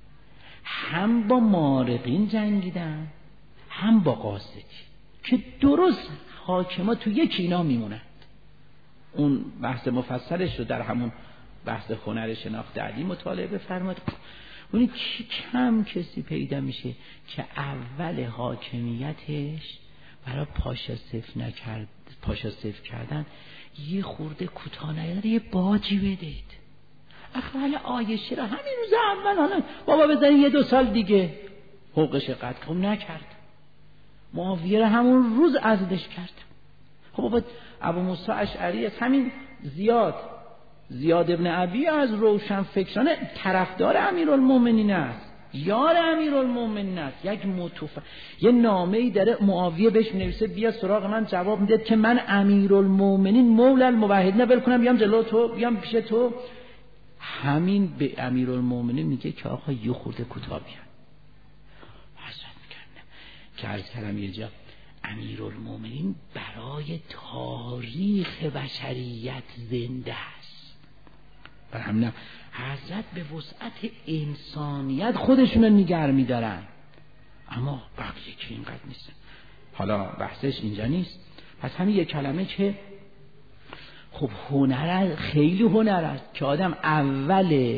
هم با مارقین جنگیدن، هم با قاصدی، که درست حاکما تو یکی اینا میمونند. اون بحث مفصلش رو در همون بحث هنر شناخت علی مطالعه بفرمایید. اونی کم کسی پیدا میشه که اول حاکمیتش برای پاشا صفر کردن یه خورده کوتاه نیاره، یه باجی بدید. اخوال عایشه را همین روز اول حالا بابا بزنید 1-2 سال دیگه حقوقش قطع کن، نکرد. معاویه را همون روز عزلش کرد. خب بابا ابو موسی اشعری از همین زیاد ابن ابی از روشن فکرانه طرفدار امیرالمومنین است، یار امیرالمومنین است. یه نامه‌ای داره معاویه بهش می‌نویسه بیا سراغ من، جواب میده که من امیرالمومنین مولا الموحدین ول کنم بیام جلو تو، بیام پیش تو. همین به امیرالمومنین میگه که آقا یه خورده کوتاه بیان. حضرت میگن که عرض کردم یه جا امیرالمومنین برای تاریخ بشریت زنده است. برای همین حضرت به وسعت انسانیت خودشون رو نگه می‌دارن، اما بقیه که اینقدر نیستن. حالا بحثش اینجا نیست. پس همین یک کلمه که خب هنر، خیلی هنر است که آدم اول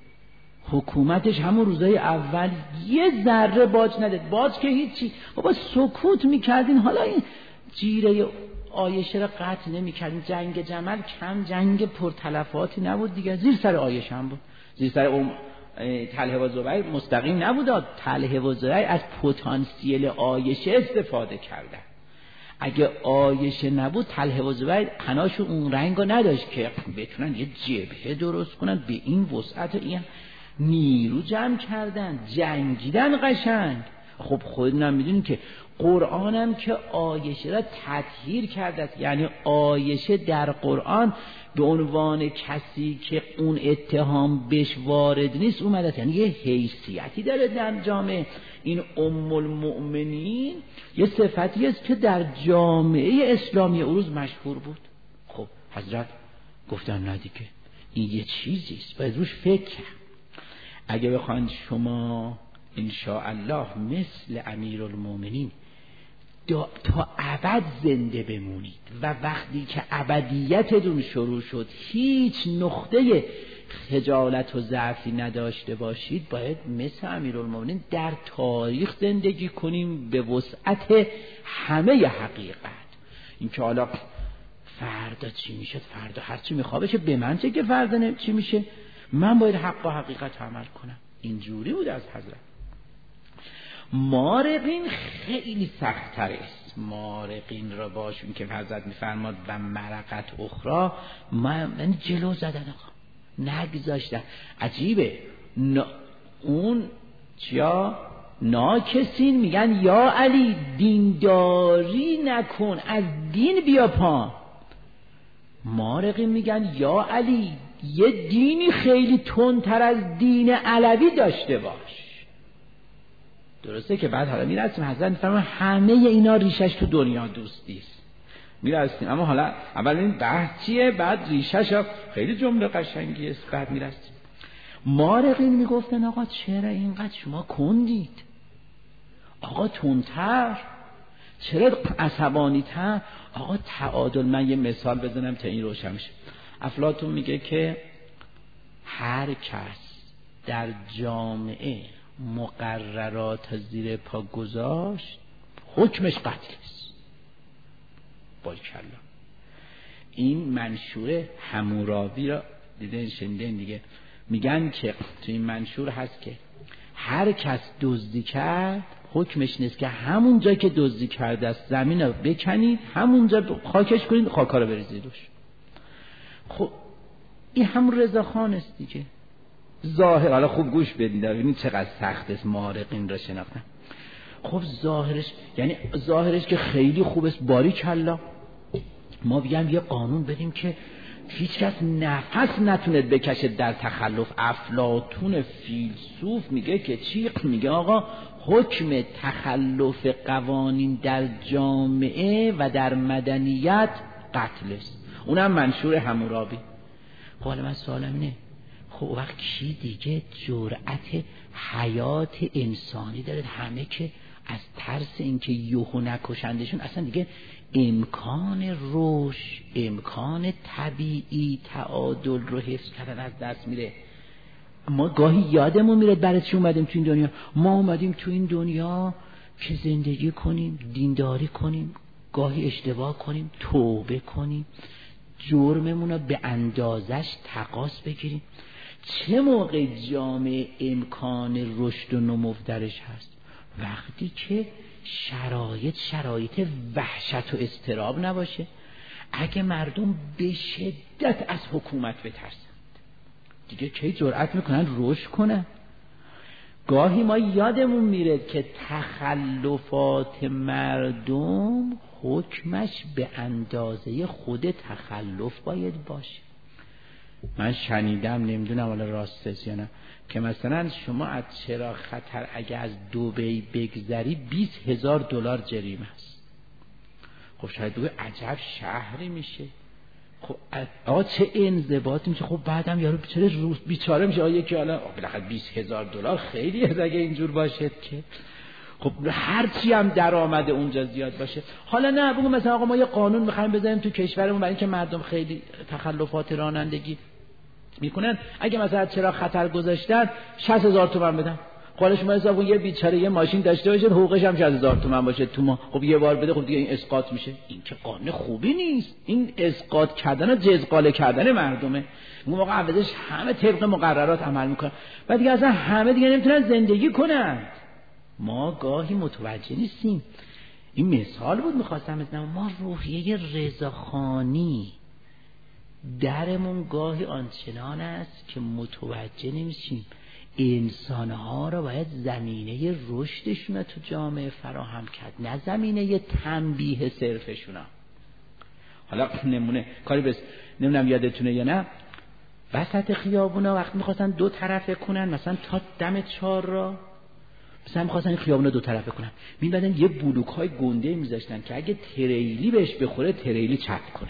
حکومتش همون روزای اول یه ذره باج نداد. باج که هیچی، بابا سکوت میکردین. حالا این جیره عایشه را قطع نمیکردین. جنگ جمل کم جنگ پرتلفاتی نبود دیگه، زیر سر عایشه هم بود. زیر سر طلحه و زبیر مستقیم نبود. طلحه و زبیر از پتانسیل عایشه استفاده کردن. اگه عایشه نبود طلحه و زبیر حناشو اون رنگو نداشت که بتونن یه جبهه درست کنن. به این وسعت این نیرو جمع کردن، جنگیدن قشنگ. خب خودتون میدونین که قرآنم که عایشه را تطهیر کرده، یعنی عایشه در قرآن به عنوان کسی که اون اتهام بهش وارد نیست اومده، یعنی یه حیثیتی داره در جامعه. این ام المؤمنین یه صفتی است که در جامعه اسلامی اون روز مشهور بود. خب حضرت گفتن نه دیگه، این یه چیزیست باید روش فکر کرد. اگه بخواید شما انشاءالله مثل امیرالمومنین تا ابد زنده بمونید و وقتی که ابدیتتون شروع شد هیچ نقطه خجالت و ضعفی نداشته باشید، باید مثل امیرالمومنین در تاریخ زندگی کنیم به وسعت همه حقیقت. این که حالا فردا چی میشه، فردا هر چی میخواد بشه، به من چه که فردا چی میشه، من باید حق و حقیقت عمل کنم. اینجوری بود از حضرت. مارقین خیلی سخت‌تر است. مارقین را باشون که حضرت میفرماد و مرقت اخرى، من جلو زدن آقا، نگذاشتن. عجیبه اون چیا ناکسین میگن یا علی دینداری نکن، از دین بیا پا. مارقین میگن یا علی یه دینی خیلی تندتر از دین علوی داشته باش. درسته که بعد حالا میرسیم حضرت میفرمان همه اینا ریشش تو دنیا دوستی است، میرسیم. اما حالا اول این بحث چیه، بعد ریشش خیلی جمله قشنگی است، بعد میرسیم. مارقین میگفتن آقا چرا اینقدر شما کندید، آقا تندتر، چرا عصبانی تر، آقا تعادل. من یه مثال بزنم تا این روشن بشه. افلاطون میگه که هر کس در جامعه مقررات زیر پا گذاشت حکمش قتل است. باریکلا. این منشور حمورابی را دیدن شنیدن دیگه، میگن که تو این منشور هست که هر کس دزدی کرد حکمش نیست که همون جایی که دزدی کرده است زمین رو بکنید، همونجا خاکش کنید، خاکا رو بریزید روش. خب این همون رضاخان است دیگه. ظاهر، حالا خوب گوش بدید ببینید چقدر سخت است مارقین را شناختن. خب ظاهرش، یعنی ظاهرش که خیلی خوب است، باریکلا. ما بیام یه قانون بدیم که هیچ کس نفس نتونه بکشه در تخلف. افلاطون فیلسوف میگه که چی؟ میگه آقا حکم تخلف قوانین در جامعه و در مدنیت قتل است. اونم منشور حمورابی. خب حالا من سوالم اینه، خب وقت کی دیگه جرأت حیات انسانی داره؟ همه که از ترس اینکه یهو نکشندشون اصلا دیگه امکان رشد، امکان طبیعی تعادل رو حفظ کردن از دست میره. ما گاهی یادمون میره برای چی اومدیم تو این دنیا. ما اومدیم تو این دنیا که زندگی کنیم، دینداری کنیم، گاهی اشتباه کنیم، توبه کنیم، جرممون رو به اندازش تقاس بگیریم. چه موقع جامعه امکان رشد و نمو درش هست؟ وقتی که شرایط وحشت و اضطراب نباشه. اگه مردم به شدت از حکومت بترسند دیگه کی جرأت میکنن رشد کنن؟ گاهی ما یادمون میره که تخلفات مردم حکمش به اندازه خود تخلف باید باشه. من شنیدم، نمیدونم حالا راست است یا نه، که مثلا شما از چراغ خطر اگه از دبی بگذری $20,000 جریمه است. خب شاید بگه عجب شهری میشه. خب آقا چه انضباطی میشه. خب بعدم یارو چرا روز بیچاره میشه. یکی حالا بالاخره $20,000 خیلی از اگه اینجور باشه که خب هرچی هم درآمد اونجا زیاد باشه. حالا نه بگو مثلا آقا ما یه قانون میخوایم بذاریم تو کشورمون برای اینکه مردم خیلی تخلفات رانندگی میکنن، اگه مثلا چرا خطر گذاشتن 60,000 تومان بدن. حالا شما حساب کن یه بیچاره یه ماشین داشته باشه حقوقش هم 60,000 تومان باشه تو ما، خب یه بار بده، خب دیگه این اسقاط میشه. این که قانون خوبی نیست. این اسقاط کردن و جزقاله کردن مردمه. اون موقع عوضش همه طبق مقررات عمل میکنن و دیگه اصلا همه دیگه نمیتونن زندگی کنن. ما گاهی متوجه نیستیم. این مثال بود میخواستم بزنم. ما روحیه رضاخانی درمون گاهی آنچنان است که متوجه نمیشیم انسانها را باید زمینه رشدشون تو جامعه فراهم کرد، نه زمینه تنبیه صرفشون. حالا نمونه کاری بس نمیدونم یادتونه یا نه، وسط خیابونا وقت میخواستن دو طرفه کنن، مثلا تا دم 4 را مثلا میخواستن این خیابونا دو طرفه کنن، میبادن یه بلوک های گنده میذاشتن که اگه تریلی بهش بخوره تریلی چپ کنه.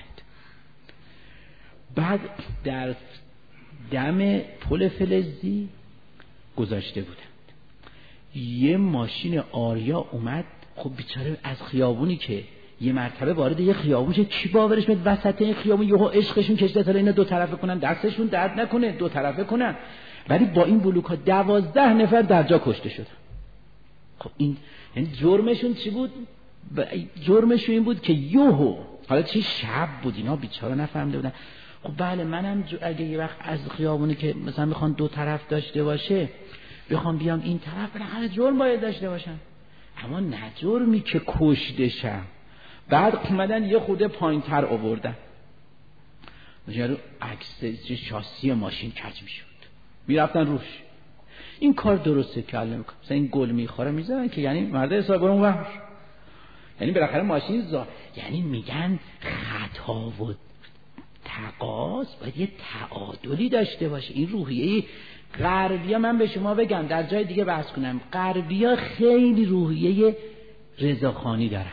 بعد در دم پل فلزی گذاشته بودند. یه ماشین آریا اومد، خب بیچاره از خیابونی که یه مرتبه وارد یه خیابون شه، کی باورش میاد وسط این خیابون یهو عشقشون کشیده تا اینا دو طرفه کنن، دستشون درد نکنه دو طرفه کنن. ولی با این بلوک ها 12 نفر در جا کشته شدن. خب این یعنی جرمشون چی بود؟ جرمشون این بود که یهو، حالا چه شب بود اینا بیچاره نفهمیده بودن. خب بله منم اگه یه وقت از خیابونی که مثلا میخوان دو طرف داشته باشه بخوام بیام این طرف، بالاخره جرم باید داشته باشم، اما نه جرمی که کشته شم. بعد اومدن یه خورده پایین‌تر آوردن، مثلا عکس شاسی ماشین کج میشد، میرفتن روش. این کار درسته که حل نمیکنه. مثلا این گل میخوره میذارن که یعنی مرد حساب برون وحش، یعنی بالاخره ماشین یعنی میگن خطا و تقاص باید یه تعادلی داشته باشه. این روحیه غربی‌ها، من به شما بگم در جای دیگه بحث کنم، غربی‌ها خیلی روحیه رضاخوانی دارند.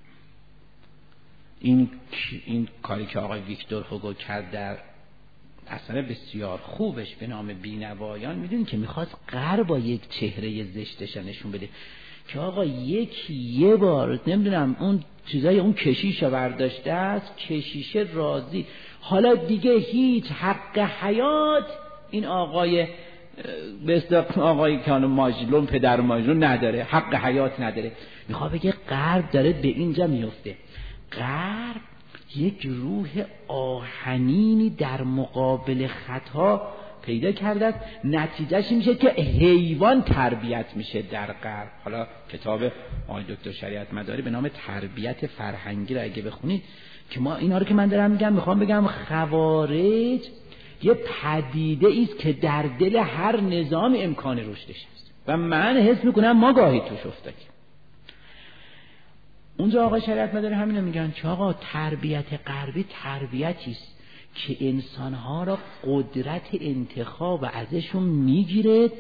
این کاری که آقای ویکتور هوگو کرد در اثر بسیار خوبش به نام بینوایان، میدونین که میخواست غرب با یک چهره زشتش نشون بده که آقا یه بار نمیدونم اون چیزای اون کشیشه برداشته است، کشیشه راضی، حالا دیگه هیچ حق حیات این آقای به اصطلاح آقای کانو ماجلون پدر ماجلون نداره، حق حیات نداره. میخواد بگه غرب داره به اینجا میفته. غرب یک روح آهنینی در مقابل خطا پیدا کرده، نتیجهش میشه که حیوان تربیت میشه در غرب. حالا کتاب آقای دکتر شریعت مداری به نام تربیت فرهنگی رو اگه بخونید، که ما اینا رو که من دارم میگم میخوام بگم خوارج یه پدیده است که در دل هر نظام امکان رشدش است و من حس میکنم ما گاهی توش افتادیم. اونجا آقای شریعت مداری همینو میگن که آقا تربیت غربی تربیتی است که انسانها را قدرت انتخاب ازشون میگیره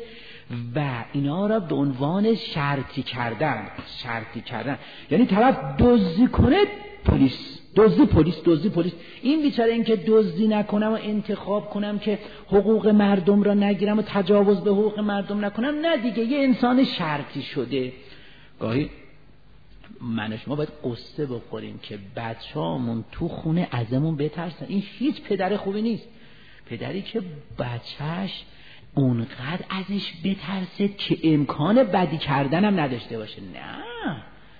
و اینا را به عنوان شرطی کردن یعنی طرف دزدی کنه پلیس، دزدی پلیس. این بیچاره این که دزدی نکنم و انتخاب کنم که حقوق مردم را نگیرم و تجاوز به حقوق مردم نکنم، نه دیگه یه انسان شرطی شده. گاهی من و شما باید قصه بخوریم که بچه‌هامون تو خونه ازمون بترسن. این هیچ پدر خوبی نیست، پدری که بچهش اونقدر ازش بترسه که امکان بدی کردن هم نداشته باشه. نه،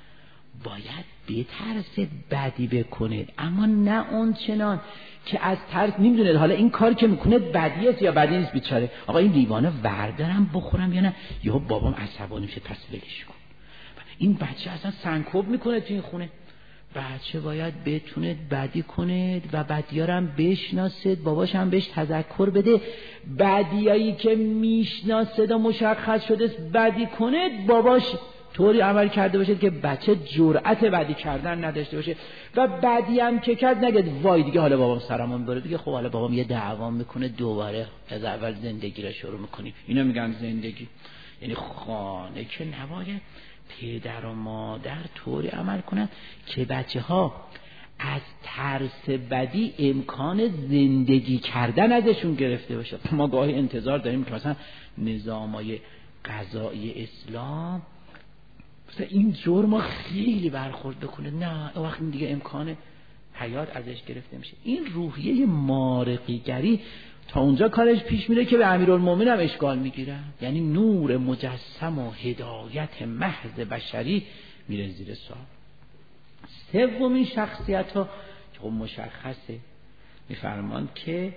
باید بترسه بدی بکنه، اما نه اون چنان که از ترس نمیدونه حالا این کاری که میکنه بدیه یا بدی نیست. بیچاره آقا این لیوانه وردارم بخورم یا نه، یا بابام عصبانی میشه پس ولش کن. این بچه اصلا سنکوب میکنه تو این خونه. بچه باید بتونه بدی کنه و بدیارم بشناسه، باباش هم بهش تذکر بده. بدیایی که میشناسه و مشخص شده بدی کنه، باباش طوری عمل کرده باشه که بچه جرأت بدی کردن نداشته باشه و بدی هم که کرد نگه وای دیگه حالا بابام سرمون بره، دیگه خب حالا بابام یه دعوا میکنه دوباره از اول زندگی رو شروع میکنیم. اینا میگن زندگی یعنی خانه که نباید پدر و مادر طوری عمل کنن که بچه ها از ترس بدی امکان زندگی کردن ازشون گرفته باشه. ما گاهی انتظار داریم که مثلا نظامای قضایی اسلام مثلا این جرم خیلی برخورد بکنه، نه وقتی دیگه امکان حیات ازش گرفته میشه. این روحیه مارقیگری تا اونجا کارش پیش میره که به امیرالمومنین هم اشکال میگیره، یعنی نور مجسم و هدایت محض بشری میره زیر سوال. سومین شخصیت ها که خب مشخصه، میفرمان که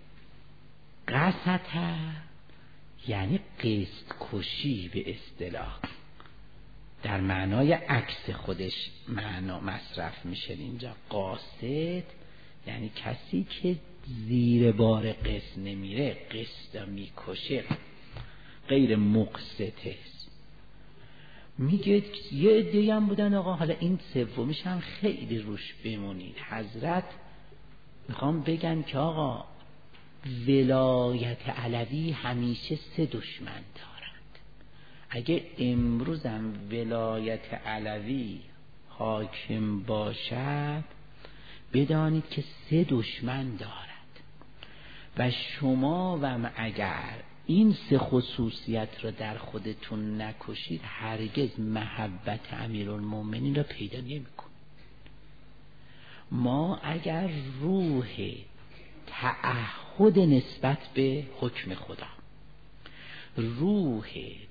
قسط یعنی قسط کشی به اصطلاح در معنای عکس خودش معنا مصرف میشه اینجا. قاسط یعنی کسی که زیر بار قسط نمیره، قسط میکشه، غیر مقسطه. میگه یه عده‌ای هم بودن آقا، حالا این سومیش هم خیلی روش بمونید. حضرت میخوام بگن که آقا ولایت علوی همیشه 3 دشمن دارند. اگه امروزم ولایت علوی حاکم باشد بدانید که 3 دشمن دارد و شما و اگر این 3 خصوصیت را در خودتون نکشید هرگز محبت امیرالمومنین را پیدا نمی‌کنید. ما اگر روح تعهد نسبت به حکم خدا، روح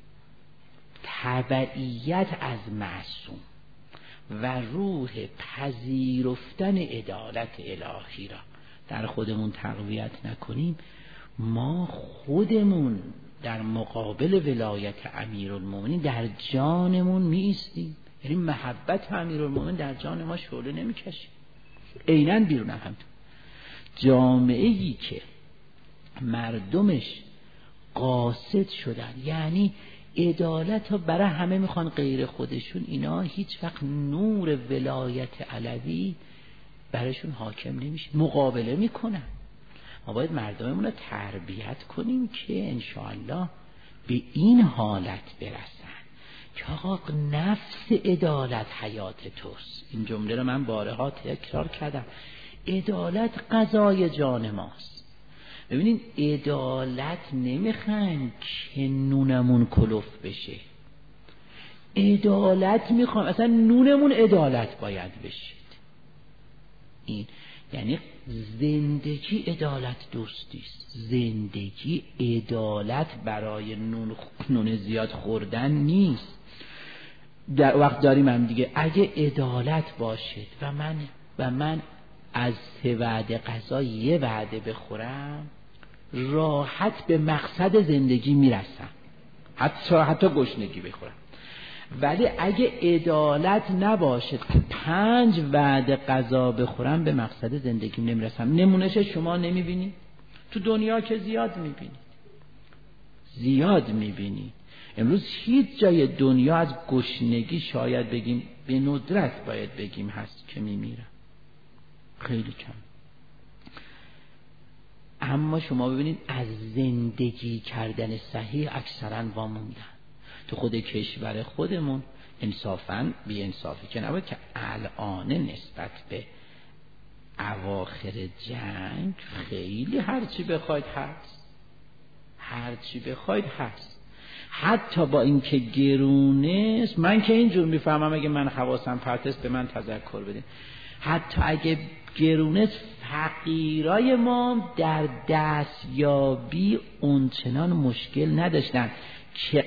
تبعیت از معصوم و روح پذیرفتن عدالت الهی را در خودمون تقویت نکنیم، ما خودمون در مقابل ولایت امیرالمومنین در جانمون می ایستیم. یعنی محبت امیرالمومنین در جان ما شعله نمی کشیم. عیناً بیرون هم همینطور. جامعه‌ای که مردمش قاصد شدن، یعنی عدالت ها برای همه میخوان غیر خودشون، اینا هیچ وقت نور ولایت علوی برایشون حاکم نمیشه، مقابله میکنن. ما باید مردممون رو تربیت کنیم که انشاءالله به این حالت برسن که آقا نفس عدالت حیات توست. این جمله رو من بارها تکرار کردم. عدالت قضای جان ماست. ببینین عدالت نمیخوایم که نونمون کلوف بشه، عدالت میخوایم اصلا نونمون عدالت باید بشید. این یعنی زندگی عدالت دوستی است. زندگی عدالت برای نون زیاد خوردن نیست. در وقت داریم هم دیگه، اگه عدالت باشد و من از 3 وعده غذا 1 وعده بخورم، راحت به مقصد زندگی میرسم، حتی گشنگی بخورم. ولی اگه عدالت نباشد که 5 وعده غذا بخورم، به مقصد زندگی نمیرسم. نمونهش شما نمیبینید؟ تو دنیا که زیاد میبینید. امروز هیچ جای دنیا از گشنگی شاید بگیم به ندرت باید بگیم هست که میمیرن، خیلی کم. اما شما ببینید از زندگی کردن صحیح اکثرا واموندن. تو خود کشور خودمون انصافاً بی انصافی که نباید که الان نسبت به اواخر جنگ خیلی هرچی بخواید هست. حتی با اینکه گرونه است، من که اینجور میفهمم، اگه من حواسم پرت است به من تذکر بدین، حتی اگه گرونه است، فقیرای ما در دستیابی اونچنان مشکل نداشتن که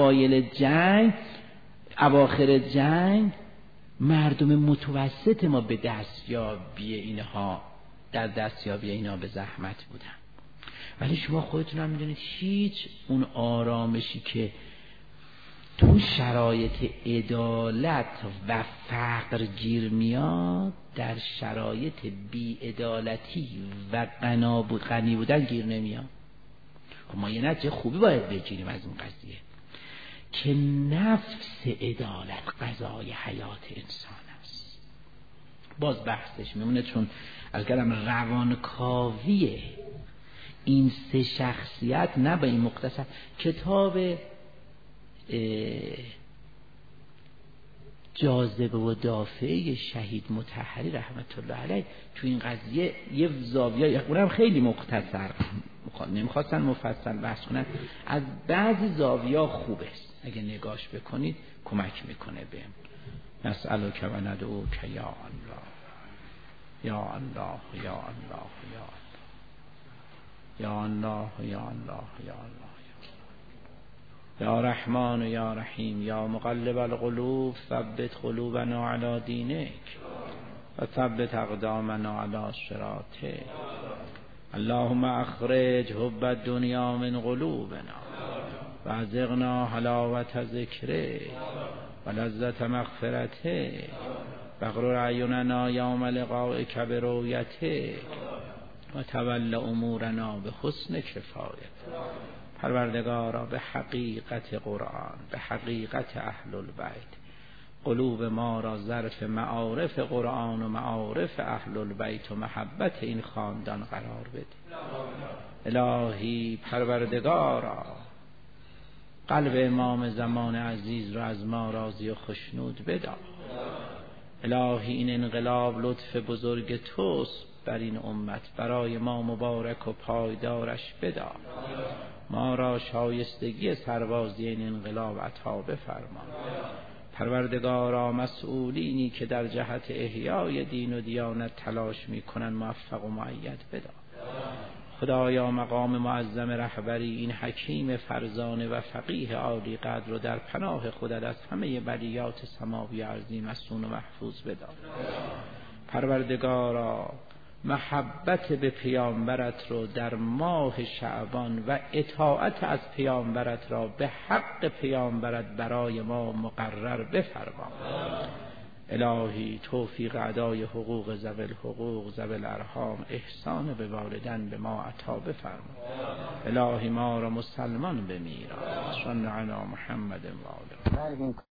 اواخر جنگ مردم متوسط ما به دستیابی اینها به زحمت بودن. ولی شما خودتون هم میدونید هیچ اون آرامشی که تو شرایط عدالت و فقر گیر میاد، در شرایط بی‌عدالتی و غنی بودن گیر نمیاد. ما یه نتیجه خوبی باید بگیریم از این قضیه که نفس عدالت قضای حیات انسان است. باز بحثش میمونه، چون از کلم روانکاوی این 3 شخصیت نه به این مختصر. کتاب جاذبه و دافعه شهید مطهری رحمت الله علیه تو این قضیه یه زاویه، اونم خیلی مختصر، نمیخواستن مفصل بحث کنن، از بعضی زاویه خوبه، اگه نگاش بکنید کمک میکنه بهم. نسألک و ندعوک یا الله یا الله یا الله یا الله یا الله یا الله یا رحمان یا رحیم یا مقلب القلوب ثبت قلوبنا علی دینک و ثبت اقدامنا علی صراطک. اللهم اخرج حب الدنیا من قلوبنا و ازغنا حلاوت ذکرک و لذت مغفرتک و اغرر اعیننا یوم لقائک برؤیتک و تول امورنا به حسن کفایت. پروردگارا به حقیقت قرآن، به حقیقت اهل البیت، قلوب ما را ظرف معارف قرآن و معارف اهل البیت و محبت این خاندان قرار بده. الهی پروردگارا قلب امام زمان عزیز را از ما راضی و خشنود بدار. الهی این انقلاب لطف بزرگ توست بر این امت، برای ما مبارک و پایدارش بدار. ما را شایستگی سربازی این انقلاب عطا بفرما. پروردگارا مسئولینی که در جهت احیای دین و دیانت تلاش میکنن موفق و مؤید بدار. خدایا مقام معظم رهبری این حکیم فرزانه و فقیه عالی قدر رو در پناه خودت از همه بلیات سماوی ارضی مصون و محفوظ بدار. پروردگارا محبت به پیامبرت رو در ماه شعبان و اطاعت از پیامبرت را به حق پیامبرت برای ما مقرر بفرما. الهی توفیق ادای حقوق ذوی الحقوق ذوی الارحام، احسان به والدین به ما عطا بفرما. الهی ما را مسلمان بمیر. صلی علی محمد و آله.